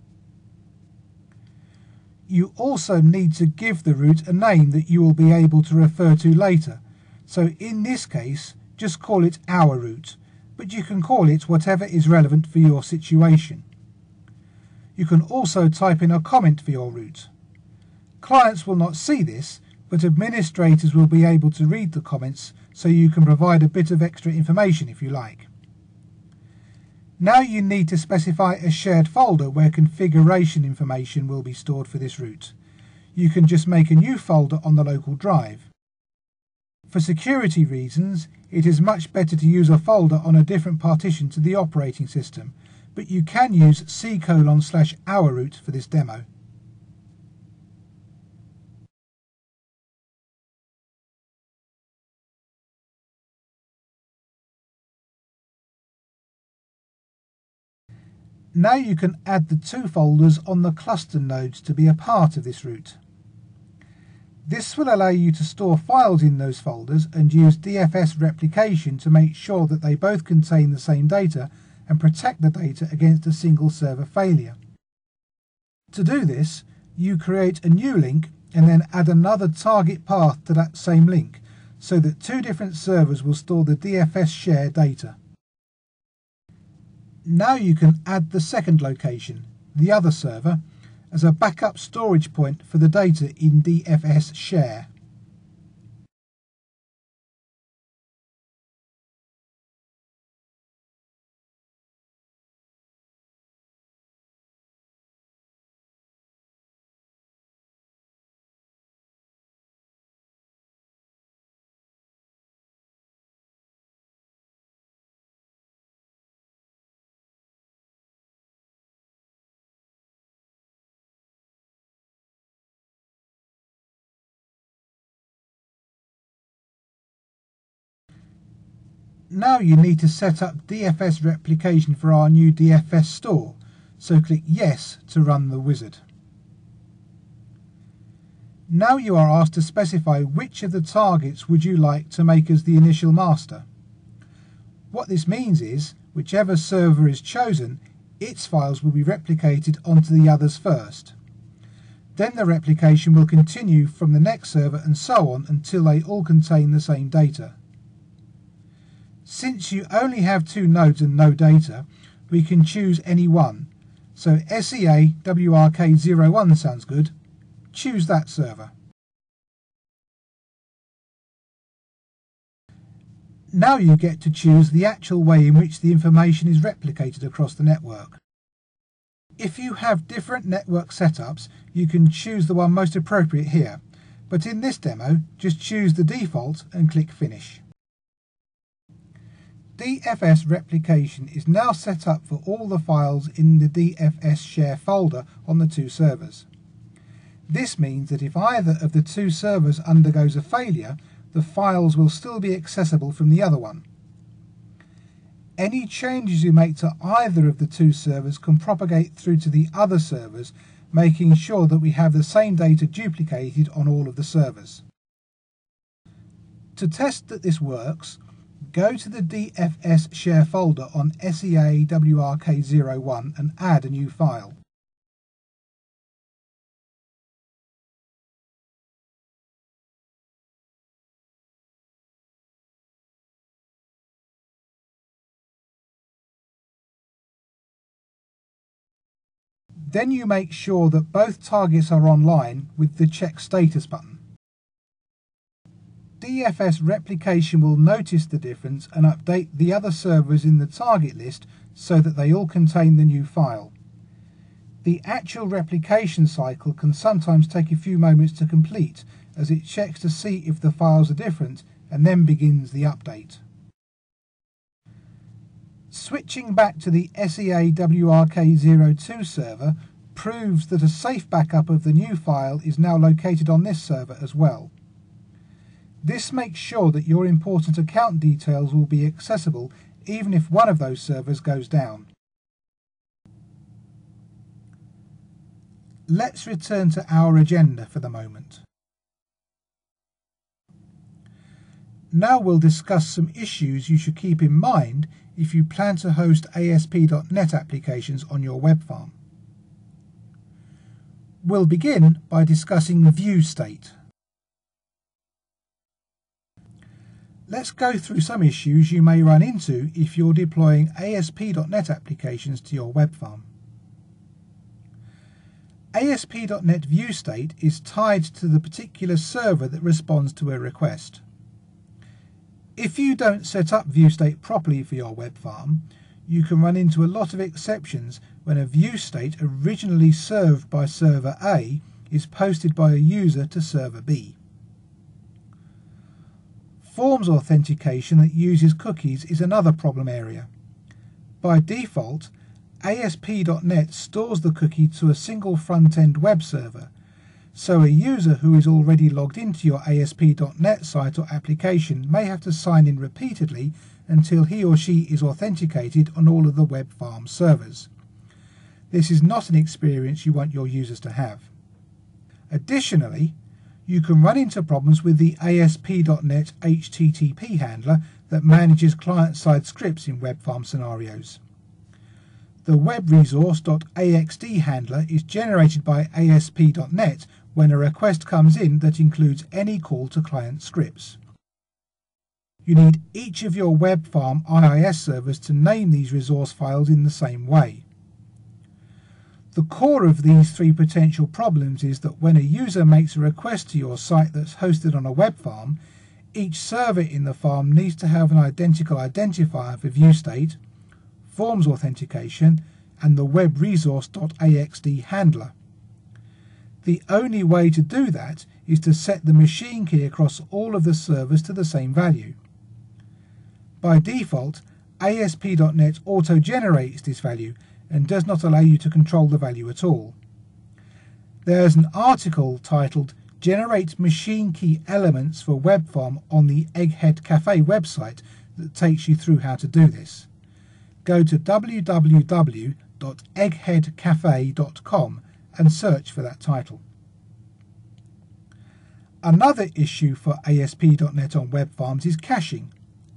A: You also need to give the route a name that you will be able to refer to later. So in this case, just call it our route, but you can call it whatever is relevant for your situation. You can also type in a comment for your route. Clients will not see this, but administrators will be able to read the comments, so you can provide a bit of extra information if you like. Now you need to specify a shared folder where configuration information will be stored for this route. You can just make a new folder on the local drive. For security reasons, it is much better to use a folder on a different partition to the operating system, but you can use c:/our route for this demo. Now you can add the two folders on the cluster nodes to be a part of this route. This will allow you to store files in those folders and use DFS replication to make sure that they both contain the same data and protect the data against a single server failure. To do this, you create a new link and then add another target path to that same link so that two different servers will store the DFS share data. Now you can add the second location, the other server, as a backup storage point for the data in DFS share. Now you need to set up DFS replication for our new DFS store, so click Yes to run the wizard. Now you are asked to specify which of the targets would you like to make as the initial master. What this means is, whichever server is chosen, its files will be replicated onto the others first. Then the replication will continue from the next server and so on until they all contain the same data. Since you only have two nodes and no data, we can choose any one. So SEA WRK01 sounds good. Choose that server. Now you get to choose the actual way in which the information is replicated across the network. If you have different network setups, you can choose the one most appropriate here. But in this demo, just choose the default and click Finish. DFS replication is now set up for all the files in the DFS share folder on the two servers. This means that if either of the two servers undergoes a failure, the files will still be accessible from the other one. Any changes you make to either of the two servers can propagate through to the other servers, making sure that we have the same data duplicated on all of the servers. To test that this works, go to the DFS share folder on SEA WRK01 and add a new file. Then you make sure that both targets are online with the Check Status button. DFS replication will notice the difference and update the other servers in the target list so that they all contain the new file. The actual replication cycle can sometimes take a few moments to complete, as it checks to see if the files are different and then begins the update. Switching back to the SEA WRK02 server proves that a safe backup of the new file is now located on this server as well. This makes sure that your important account details will be accessible even if one of those servers goes down. Let's return to our agenda for the moment. Now we'll discuss some issues you should keep in mind if you plan to host ASP.NET applications on your web farm. We'll begin by discussing view state. Let's go through some issues you may run into if you're deploying ASP.NET applications to your web farm. ASP.NET view state is tied to the particular server that responds to a request. If you don't set up view state properly for your web farm, you can run into a lot of exceptions when a view state originally served by server A is posted by a user to server B. Forms authentication that uses cookies is another problem area. By default, ASP.NET stores the cookie to a single front-end web server, so a user who is already logged into your ASP.NET site or application may have to sign in repeatedly until he or she is authenticated on all of the web farm servers. This is not an experience you want your users to have. Additionally, you can run into problems with the ASP.NET HTTP handler that manages client-side scripts in web farm scenarios. The WebResource.axd handler is generated by ASP.NET when a request comes in that includes any call to client scripts. You need each of your web farm IIS servers to name these resource files in the same way. The core of these three potential problems is that when a user makes a request to your site that's hosted on a web farm, each server in the farm needs to have an identical identifier for view state, forms authentication, and the WebResource.axd handler. The only way to do that is to set the machine key across all of the servers to the same value. By default, ASP.NET auto-generates this value and does not allow you to control the value at all. There's an article titled Generate Machine Key Elements for Web Farm on the Egghead Cafe website that takes you through how to do this. Go to www.eggheadcafe.com and search for that title. Another issue for ASP.NET on web farms is caching.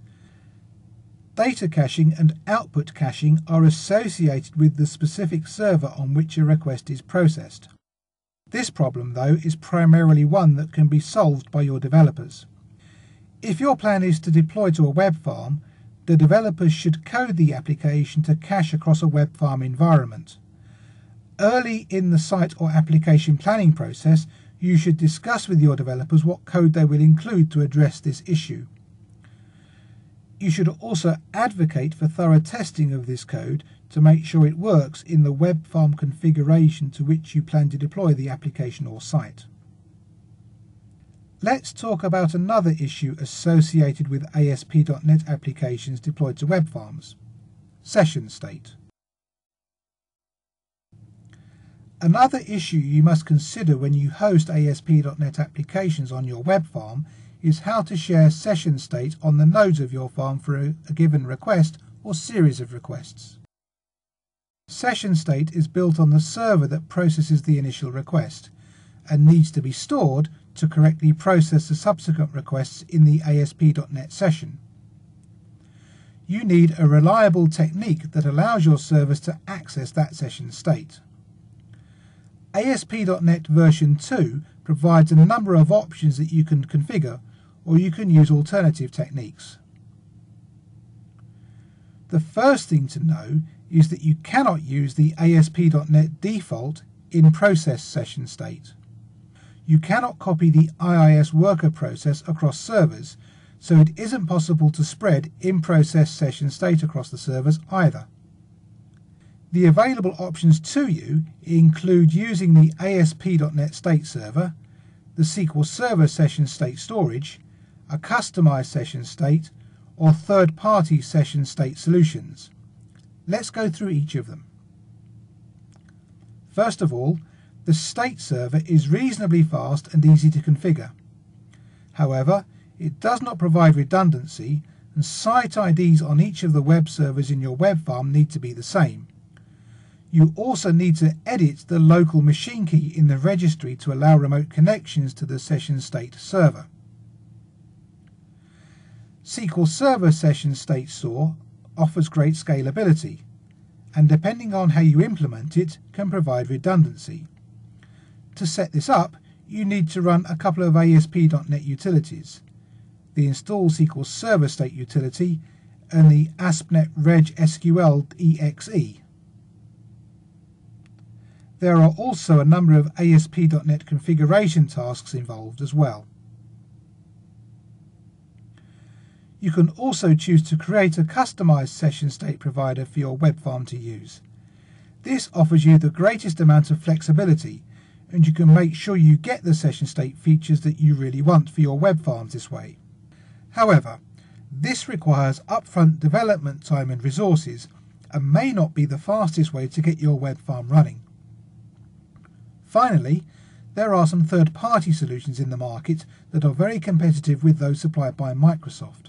A: Data caching and output caching are associated with the specific server on which a request is processed. This problem, though, is primarily one that can be solved by your developers. If your plan is to deploy to a web farm, the developers should code the application to cache across a web farm environment. Early in the site or application planning process, you should discuss with your developers what code they will include to address this issue. You should also advocate for thorough testing of this code to make sure it works in the web farm configuration to which you plan to deploy the application or site. Let's talk about another issue associated with ASP.NET applications deployed to web farms: session state. Another issue you must consider when you host ASP.NET applications on your web farm is how to share session state on the nodes of your farm for a given request or series of requests. Session state is built on the server that processes the initial request and needs to be stored to correctly process the subsequent requests in the ASP.NET session. You need a reliable technique that allows your servers to access that session state. ASP.NET version 2 provides a number of options that you can configure, or you can use alternative techniques. The first thing to know is that you cannot use the ASP.NET default in-process session state. You cannot copy the IIS worker process across servers, so it isn't possible to spread in-process session state across the servers either. The available options to you include using the ASP.NET State Server, the SQL Server Session State Storage, a customized session state, or third-party session state solutions. Let's go through each of them. First of all, the state server is reasonably fast and easy to configure. However, it does not provide redundancy, and site IDs on each of the web servers in your web farm need to be the same. You also need to edit the local machine key in the registry to allow remote connections to the session state server. SQL Server Session State Store offers great scalability, and depending on how you implement it, can provide redundancy. To set this up, you need to run a couple of ASP.NET utilities: the Install SQL Server State utility and the ASP.NET Reg SQL EXE. There are also a number of ASP.NET configuration tasks involved as well. You can also choose to create a customized session state provider for your web farm to use. This offers you the greatest amount of flexibility, and you can make sure you get the session state features that you really want for your web farms this way. However, this requires upfront development time and resources, and may not be the fastest way to get your web farm running. Finally, there are some third-party solutions in the market that are very competitive with those supplied by Microsoft.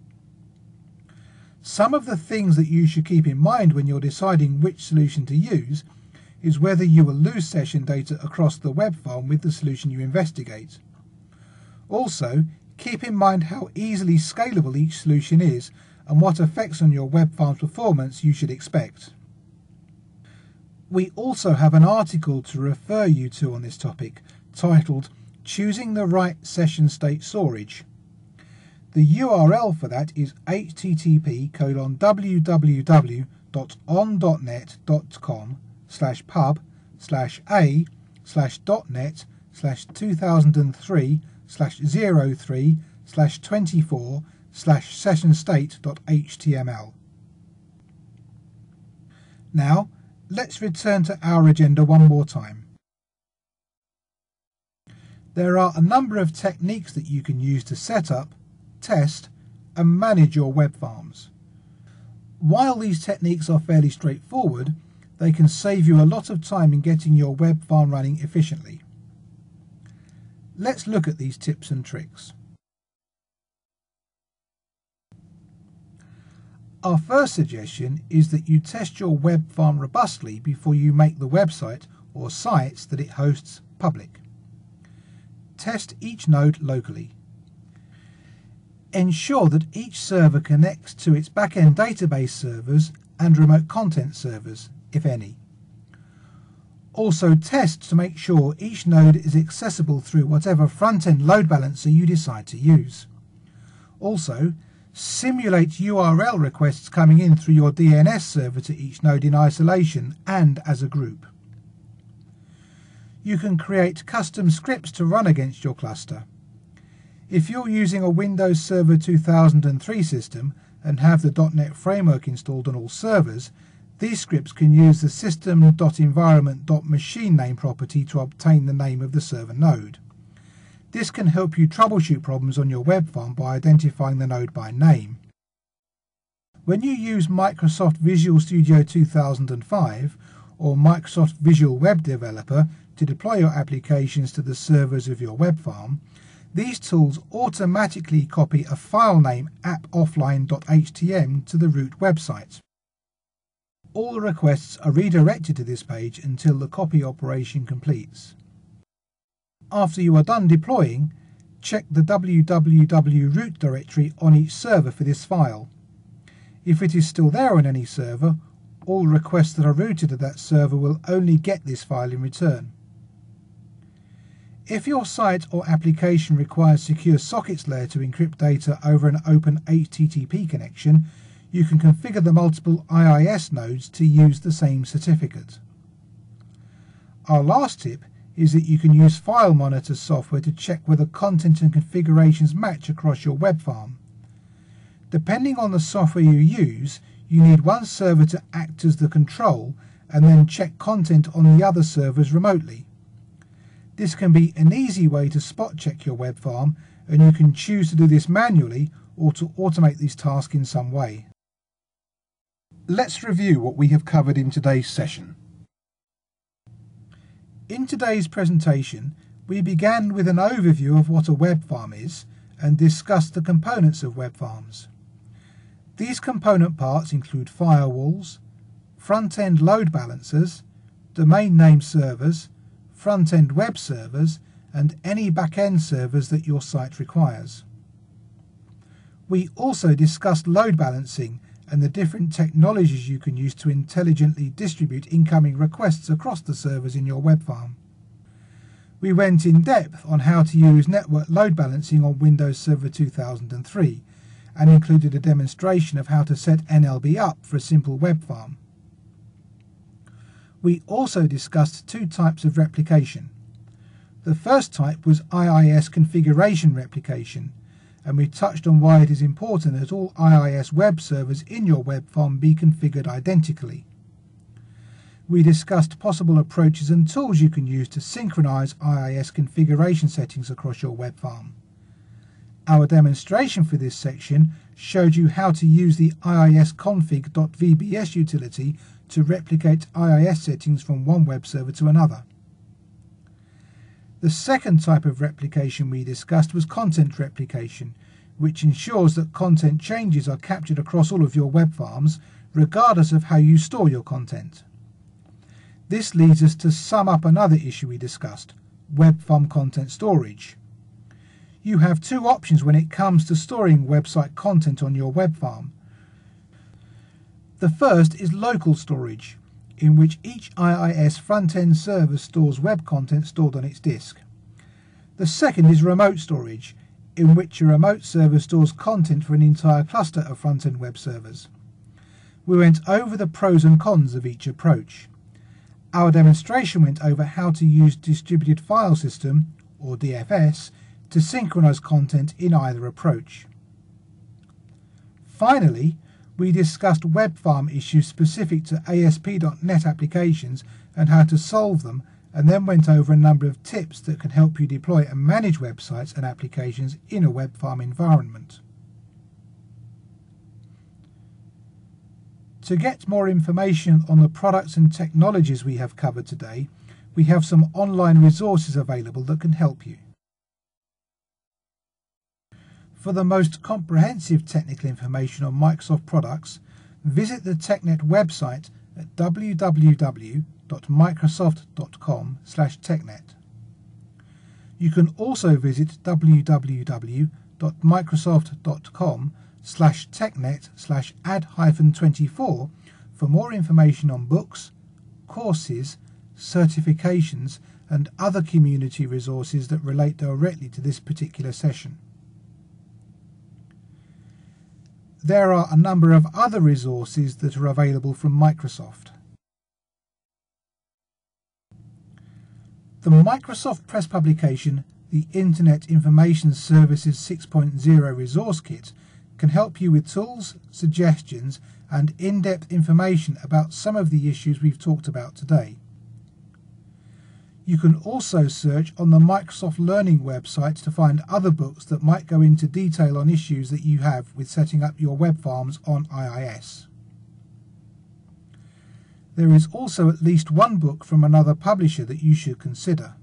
A: Some of the things that you should keep in mind when you're deciding which solution to use is whether you will lose session data across the web farm with the solution you investigate. Also, keep in mind how easily scalable each solution is and what effects on your web farm's performance you should expect. We also have an article to refer you to on this topic titled Choosing the Right Session State Storage. The URL for that is http://pub/a/.net.com/a/.net/03/24/sessionstate.html. Now, let's return to our agenda one more time. There are a number of techniques that you can use to set up, test, and manage your web farms. While these techniques are fairly straightforward, they can save you a lot of time in getting your web farm running efficiently. Let's look at these tips and tricks. Our first suggestion is that you test your web farm robustly before you make the website or sites that it hosts public. Test each node locally. Ensure that each server connects to its back-end database servers and remote content servers, if any. Also test to make sure each node is accessible through whatever front-end load balancer you decide to use. Also, simulate URL requests coming in through your DNS server to each node in isolation and as a group. You can create custom scripts to run against your cluster. If you're using a Windows Server 2003 system and have the .NET Framework installed on all servers, these scripts can use the system.environment.machine name property to obtain the name of the server node. This can help you troubleshoot problems on your web farm by identifying the node by name. When you use Microsoft Visual Studio 2005 or Microsoft Visual Web Developer to deploy your applications to the servers of your web farm, these tools automatically copy a file name appoffline.htm to the root website. All requests are redirected to this page until the copy operation completes. After you are done deploying, check the www root directory on each server for this file. If it is still there on any server, all requests that are routed to that server will only get this file in return. If your site or application requires secure sockets layer to encrypt data over an open HTTP connection, you can configure the multiple IIS nodes to use the same certificate. Our last tip is that you can use File Monitor software to check whether content and configurations match across your web farm. Depending on the software you use, you need one server to act as the control and then check content on the other servers remotely. This can be an easy way to spot check your web farm, and you can choose to do this manually or to automate this task in some way. Let's review what we have covered in today's session. In today's presentation, we began with an overview of what a web farm is and discussed the components of web farms. These component parts include firewalls, front-end load balancers, domain name servers, front-end web servers, and any back-end servers that your site requires. We also discussed load balancing and the different technologies you can use to intelligently distribute incoming requests across the servers in your web farm. We went in depth on how to use network load balancing on Windows Server 2003 and included a demonstration of how to set NLB up for a simple web farm. We also discussed two types of replication. The first type was IIS configuration replication, and we touched on why it is important that all IIS web servers in your web farm be configured identically. We discussed possible approaches and tools you can use to synchronize IIS configuration settings across your web farm. Our demonstration for this section showed you how to use the iisconfig.vbs utility to replicate IIS settings from one web server to another. The second type of replication we discussed was content replication, which ensures that content changes are captured across all of your web farms, regardless of how you store your content. This leads us to sum up another issue we discussed, web farm content storage. You have two options when it comes to storing website content on your web farm. The first is local storage, in which each IIS front-end server stores web content stored on its disk. The second is remote storage, in which a remote server stores content for an entire cluster of front-end web servers. We went over the pros and cons of each approach. Our demonstration went over how to use Distributed File System, or DFS, to synchronize content in either approach. Finally, we discussed web farm issues specific to ASP.NET applications and how to solve them, and then went over a number of tips that can help you deploy and manage websites and applications in a web farm environment. To get more information on the products and technologies we have covered today, we have some online resources available that can help you. For the most comprehensive technical information on Microsoft products, visit the TechNet website at www.microsoft.com/technet. You can also visit www.microsoft.com/technet/add-24 for more information on books, courses, certifications, and other community resources that relate directly to this particular session. There are a number of other resources that are available from Microsoft. The Microsoft Press publication, the Internet Information Services 6.0 Resource Kit, can help you with tools, suggestions, and in-depth information about some of the issues we've talked about today. You can also search on the Microsoft Learning website to find other books that might go into detail on issues that you have with setting up your web farms on IIS. There is also at least one book from another publisher that you should consider.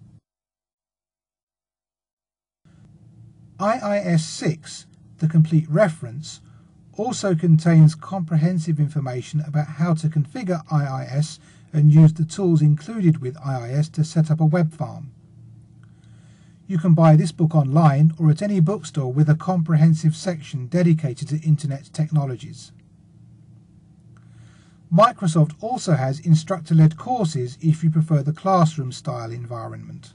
A: IIS 6, the complete reference, also contains comprehensive information about how to configure IIS and use the tools included with IIS to set up a web farm. You can buy this book online or at any bookstore with a comprehensive section dedicated to Internet technologies. Microsoft also has instructor-led courses if you prefer the classroom-style environment.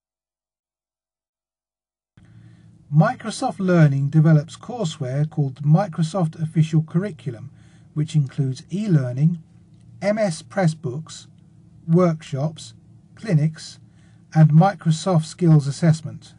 A: Microsoft Learning develops courseware called Microsoft Official Curriculum, which includes e-learning, MS Pressbooks, workshops, clinics, and Microsoft Skills Assessment.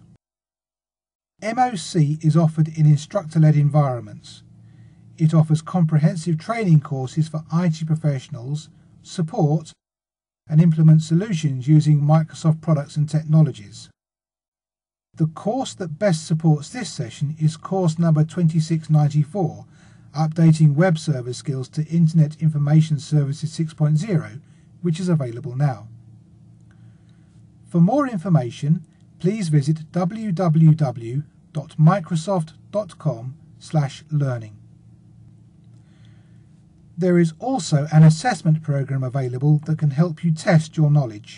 A: MOC is offered in instructor-led environments. It offers comprehensive training courses for IT professionals, support, and implement solutions using Microsoft products and technologies. The course that best supports this session is course number 2694, Updating Web Server Skills to Internet Information Services 6.0, which is available now. For more information, please visit www.microsoft.com/learning. There is also an assessment program available that can help you test your knowledge.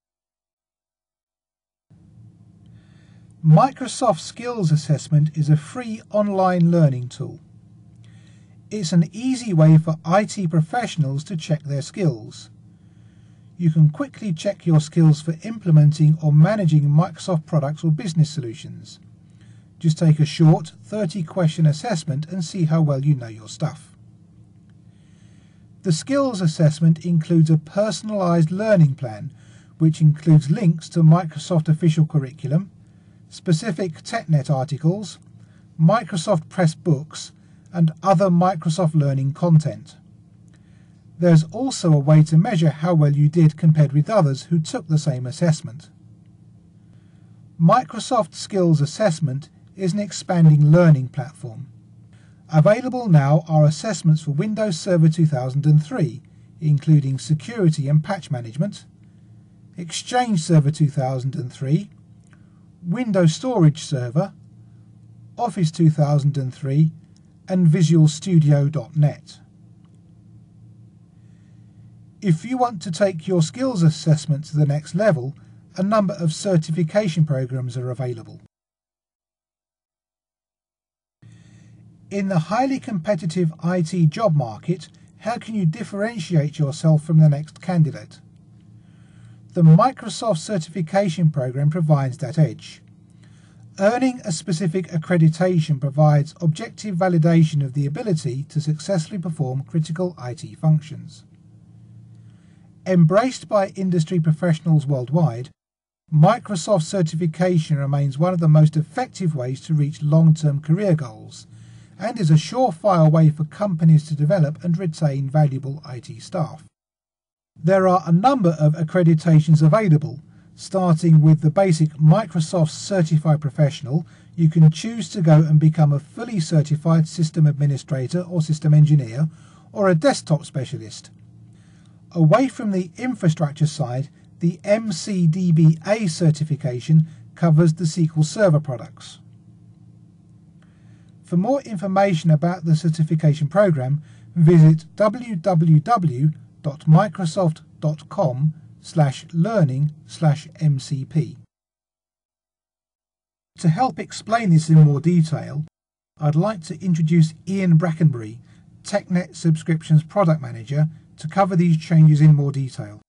A: Microsoft Skills Assessment is a free online learning tool. It's an easy way for IT professionals to check their skills. You can quickly check your skills for implementing or managing Microsoft products or business solutions. Just take a short 30-question assessment and see how well you know your stuff. The skills assessment includes a personalized learning plan, which includes links to Microsoft Official Curriculum, specific TechNet articles, Microsoft Press books, and other Microsoft Learning content. There's also a way to measure how well you did compared with others who took the same assessment. Microsoft Skills Assessment is an expanding learning platform. Available now are assessments for Windows Server 2003, including security and patch management, Exchange Server 2003, Windows Storage Server, Office 2003, and Visual Studio.net. If you want to take your skills assessment to the next level, a number of certification programs are available. In the highly competitive IT job market, how can you differentiate yourself from the next candidate? The Microsoft certification program provides that edge. Earning a specific accreditation provides objective validation of the ability to successfully perform critical IT functions. Embraced by industry professionals worldwide, Microsoft certification remains one of the most effective ways to reach long-term career goals and is a surefire way for companies to develop and retain valuable IT staff. There are a number of accreditations available. Starting with the basic Microsoft Certified Professional, you can choose to go and become a fully certified system administrator or system engineer, or a desktop specialist. Away from the infrastructure side, the MCDBA certification covers the SQL Server products. For more information about the certification program, visit www.microsoft.com/learning/MCP. To help explain this in more detail, I'd like to introduce Ian Brackenbury, TechNet Subscriptions Product Manager, to cover these changes in more detail.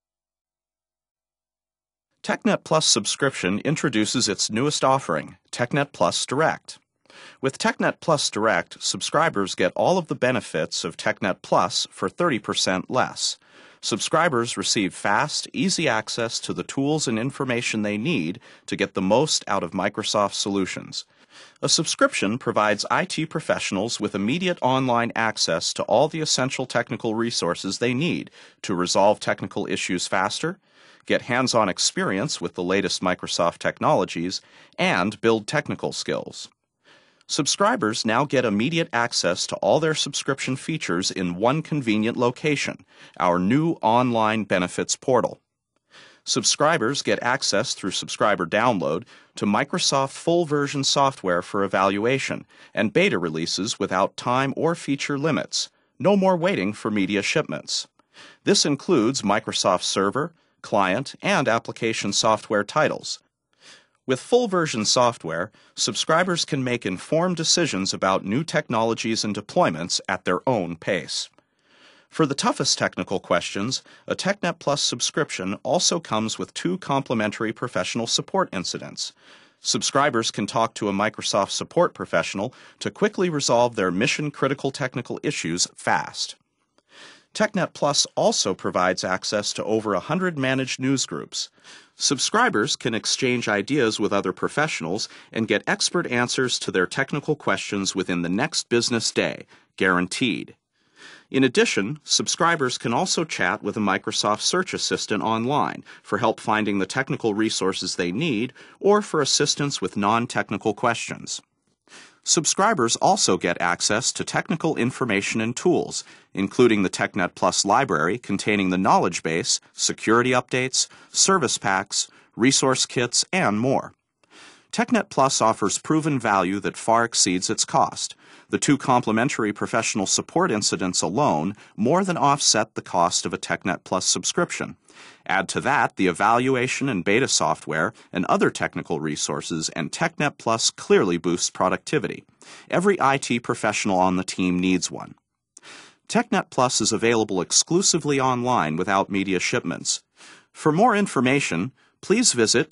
B: TechNet Plus subscription introduces its newest offering, TechNet Plus Direct. With TechNet Plus Direct, subscribers get all of the benefits of TechNet Plus for 30% less. Subscribers receive fast, easy access to the tools and information they need to get the most out of Microsoft solutions. A subscription provides IT professionals with immediate online access to all the essential technical resources they need to resolve technical issues faster, get hands-on experience with the latest Microsoft technologies, and build technical skills. Subscribers now get immediate access to all their subscription features in one convenient location, our new online benefits portal. Subscribers get access through subscriber download to Microsoft full version software for evaluation and beta releases without time or feature limits. No more waiting for media shipments. This includes Microsoft Server, client, and application software titles. With full version software, subscribers can make informed decisions about new technologies and deployments at their own pace. For the toughest technical questions, a TechNet Plus subscription also comes with 2 complimentary professional support incidents. Subscribers can talk to a Microsoft support professional to quickly resolve their mission-critical technical issues fast. TechNet Plus also provides access to over 100 managed newsgroups. Subscribers can exchange ideas with other professionals and get expert answers to their technical questions within the next business day, guaranteed. In addition, subscribers can also chat with a Microsoft Search Assistant online for help finding the technical resources they need or for assistance with non-technical questions. Subscribers also get access to technical information and tools, including the TechNet Plus library containing the knowledge base, security updates, service packs, resource kits, and more. TechNet Plus offers proven value that far exceeds its cost. The 2 complimentary professional support incidents alone more than offset the cost of a TechNet Plus subscription. Add to that the evaluation and beta software and other technical resources, and TechNet Plus clearly boosts productivity. Every IT professional on the team needs one. TechNet Plus is available exclusively online without media shipments. For more information, please visit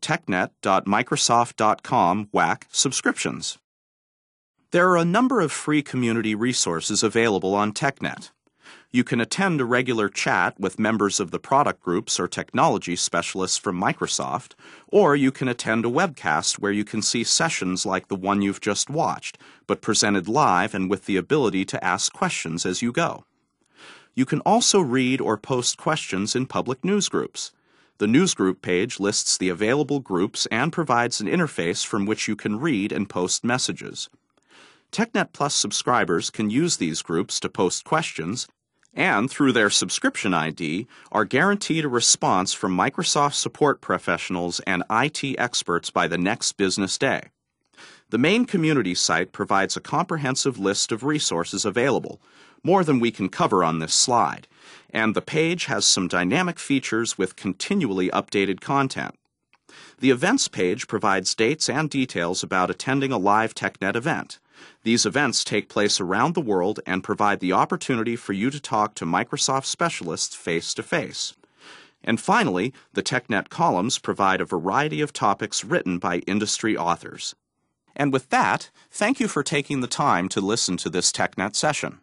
B: technet.microsoft.com/subscriptions. There are a number of free community resources available on TechNet. You can attend a regular chat with members of the product groups or technology specialists from Microsoft, or you can attend a webcast where you can see sessions like the one you've just watched, but presented live and with the ability to ask questions as you go. You can also read or post questions in public newsgroups. The newsgroup page lists the available groups and provides an interface from which you can read and post messages. TechNet Plus subscribers can use these groups to post questions, and through their subscription ID are guaranteed a response from Microsoft support professionals and IT experts by the next business day. The main community site provides a comprehensive list of resources available, more than we can cover on this slide, and the page has some dynamic features with continually updated content. The events page provides dates and details about attending a live TechNet event. These events take place around the world and provide the opportunity for you to talk to Microsoft specialists face-to-face. And finally, the TechNet columns provide a variety of topics written by industry authors. And with that, thank you for taking the time to listen to this TechNet session.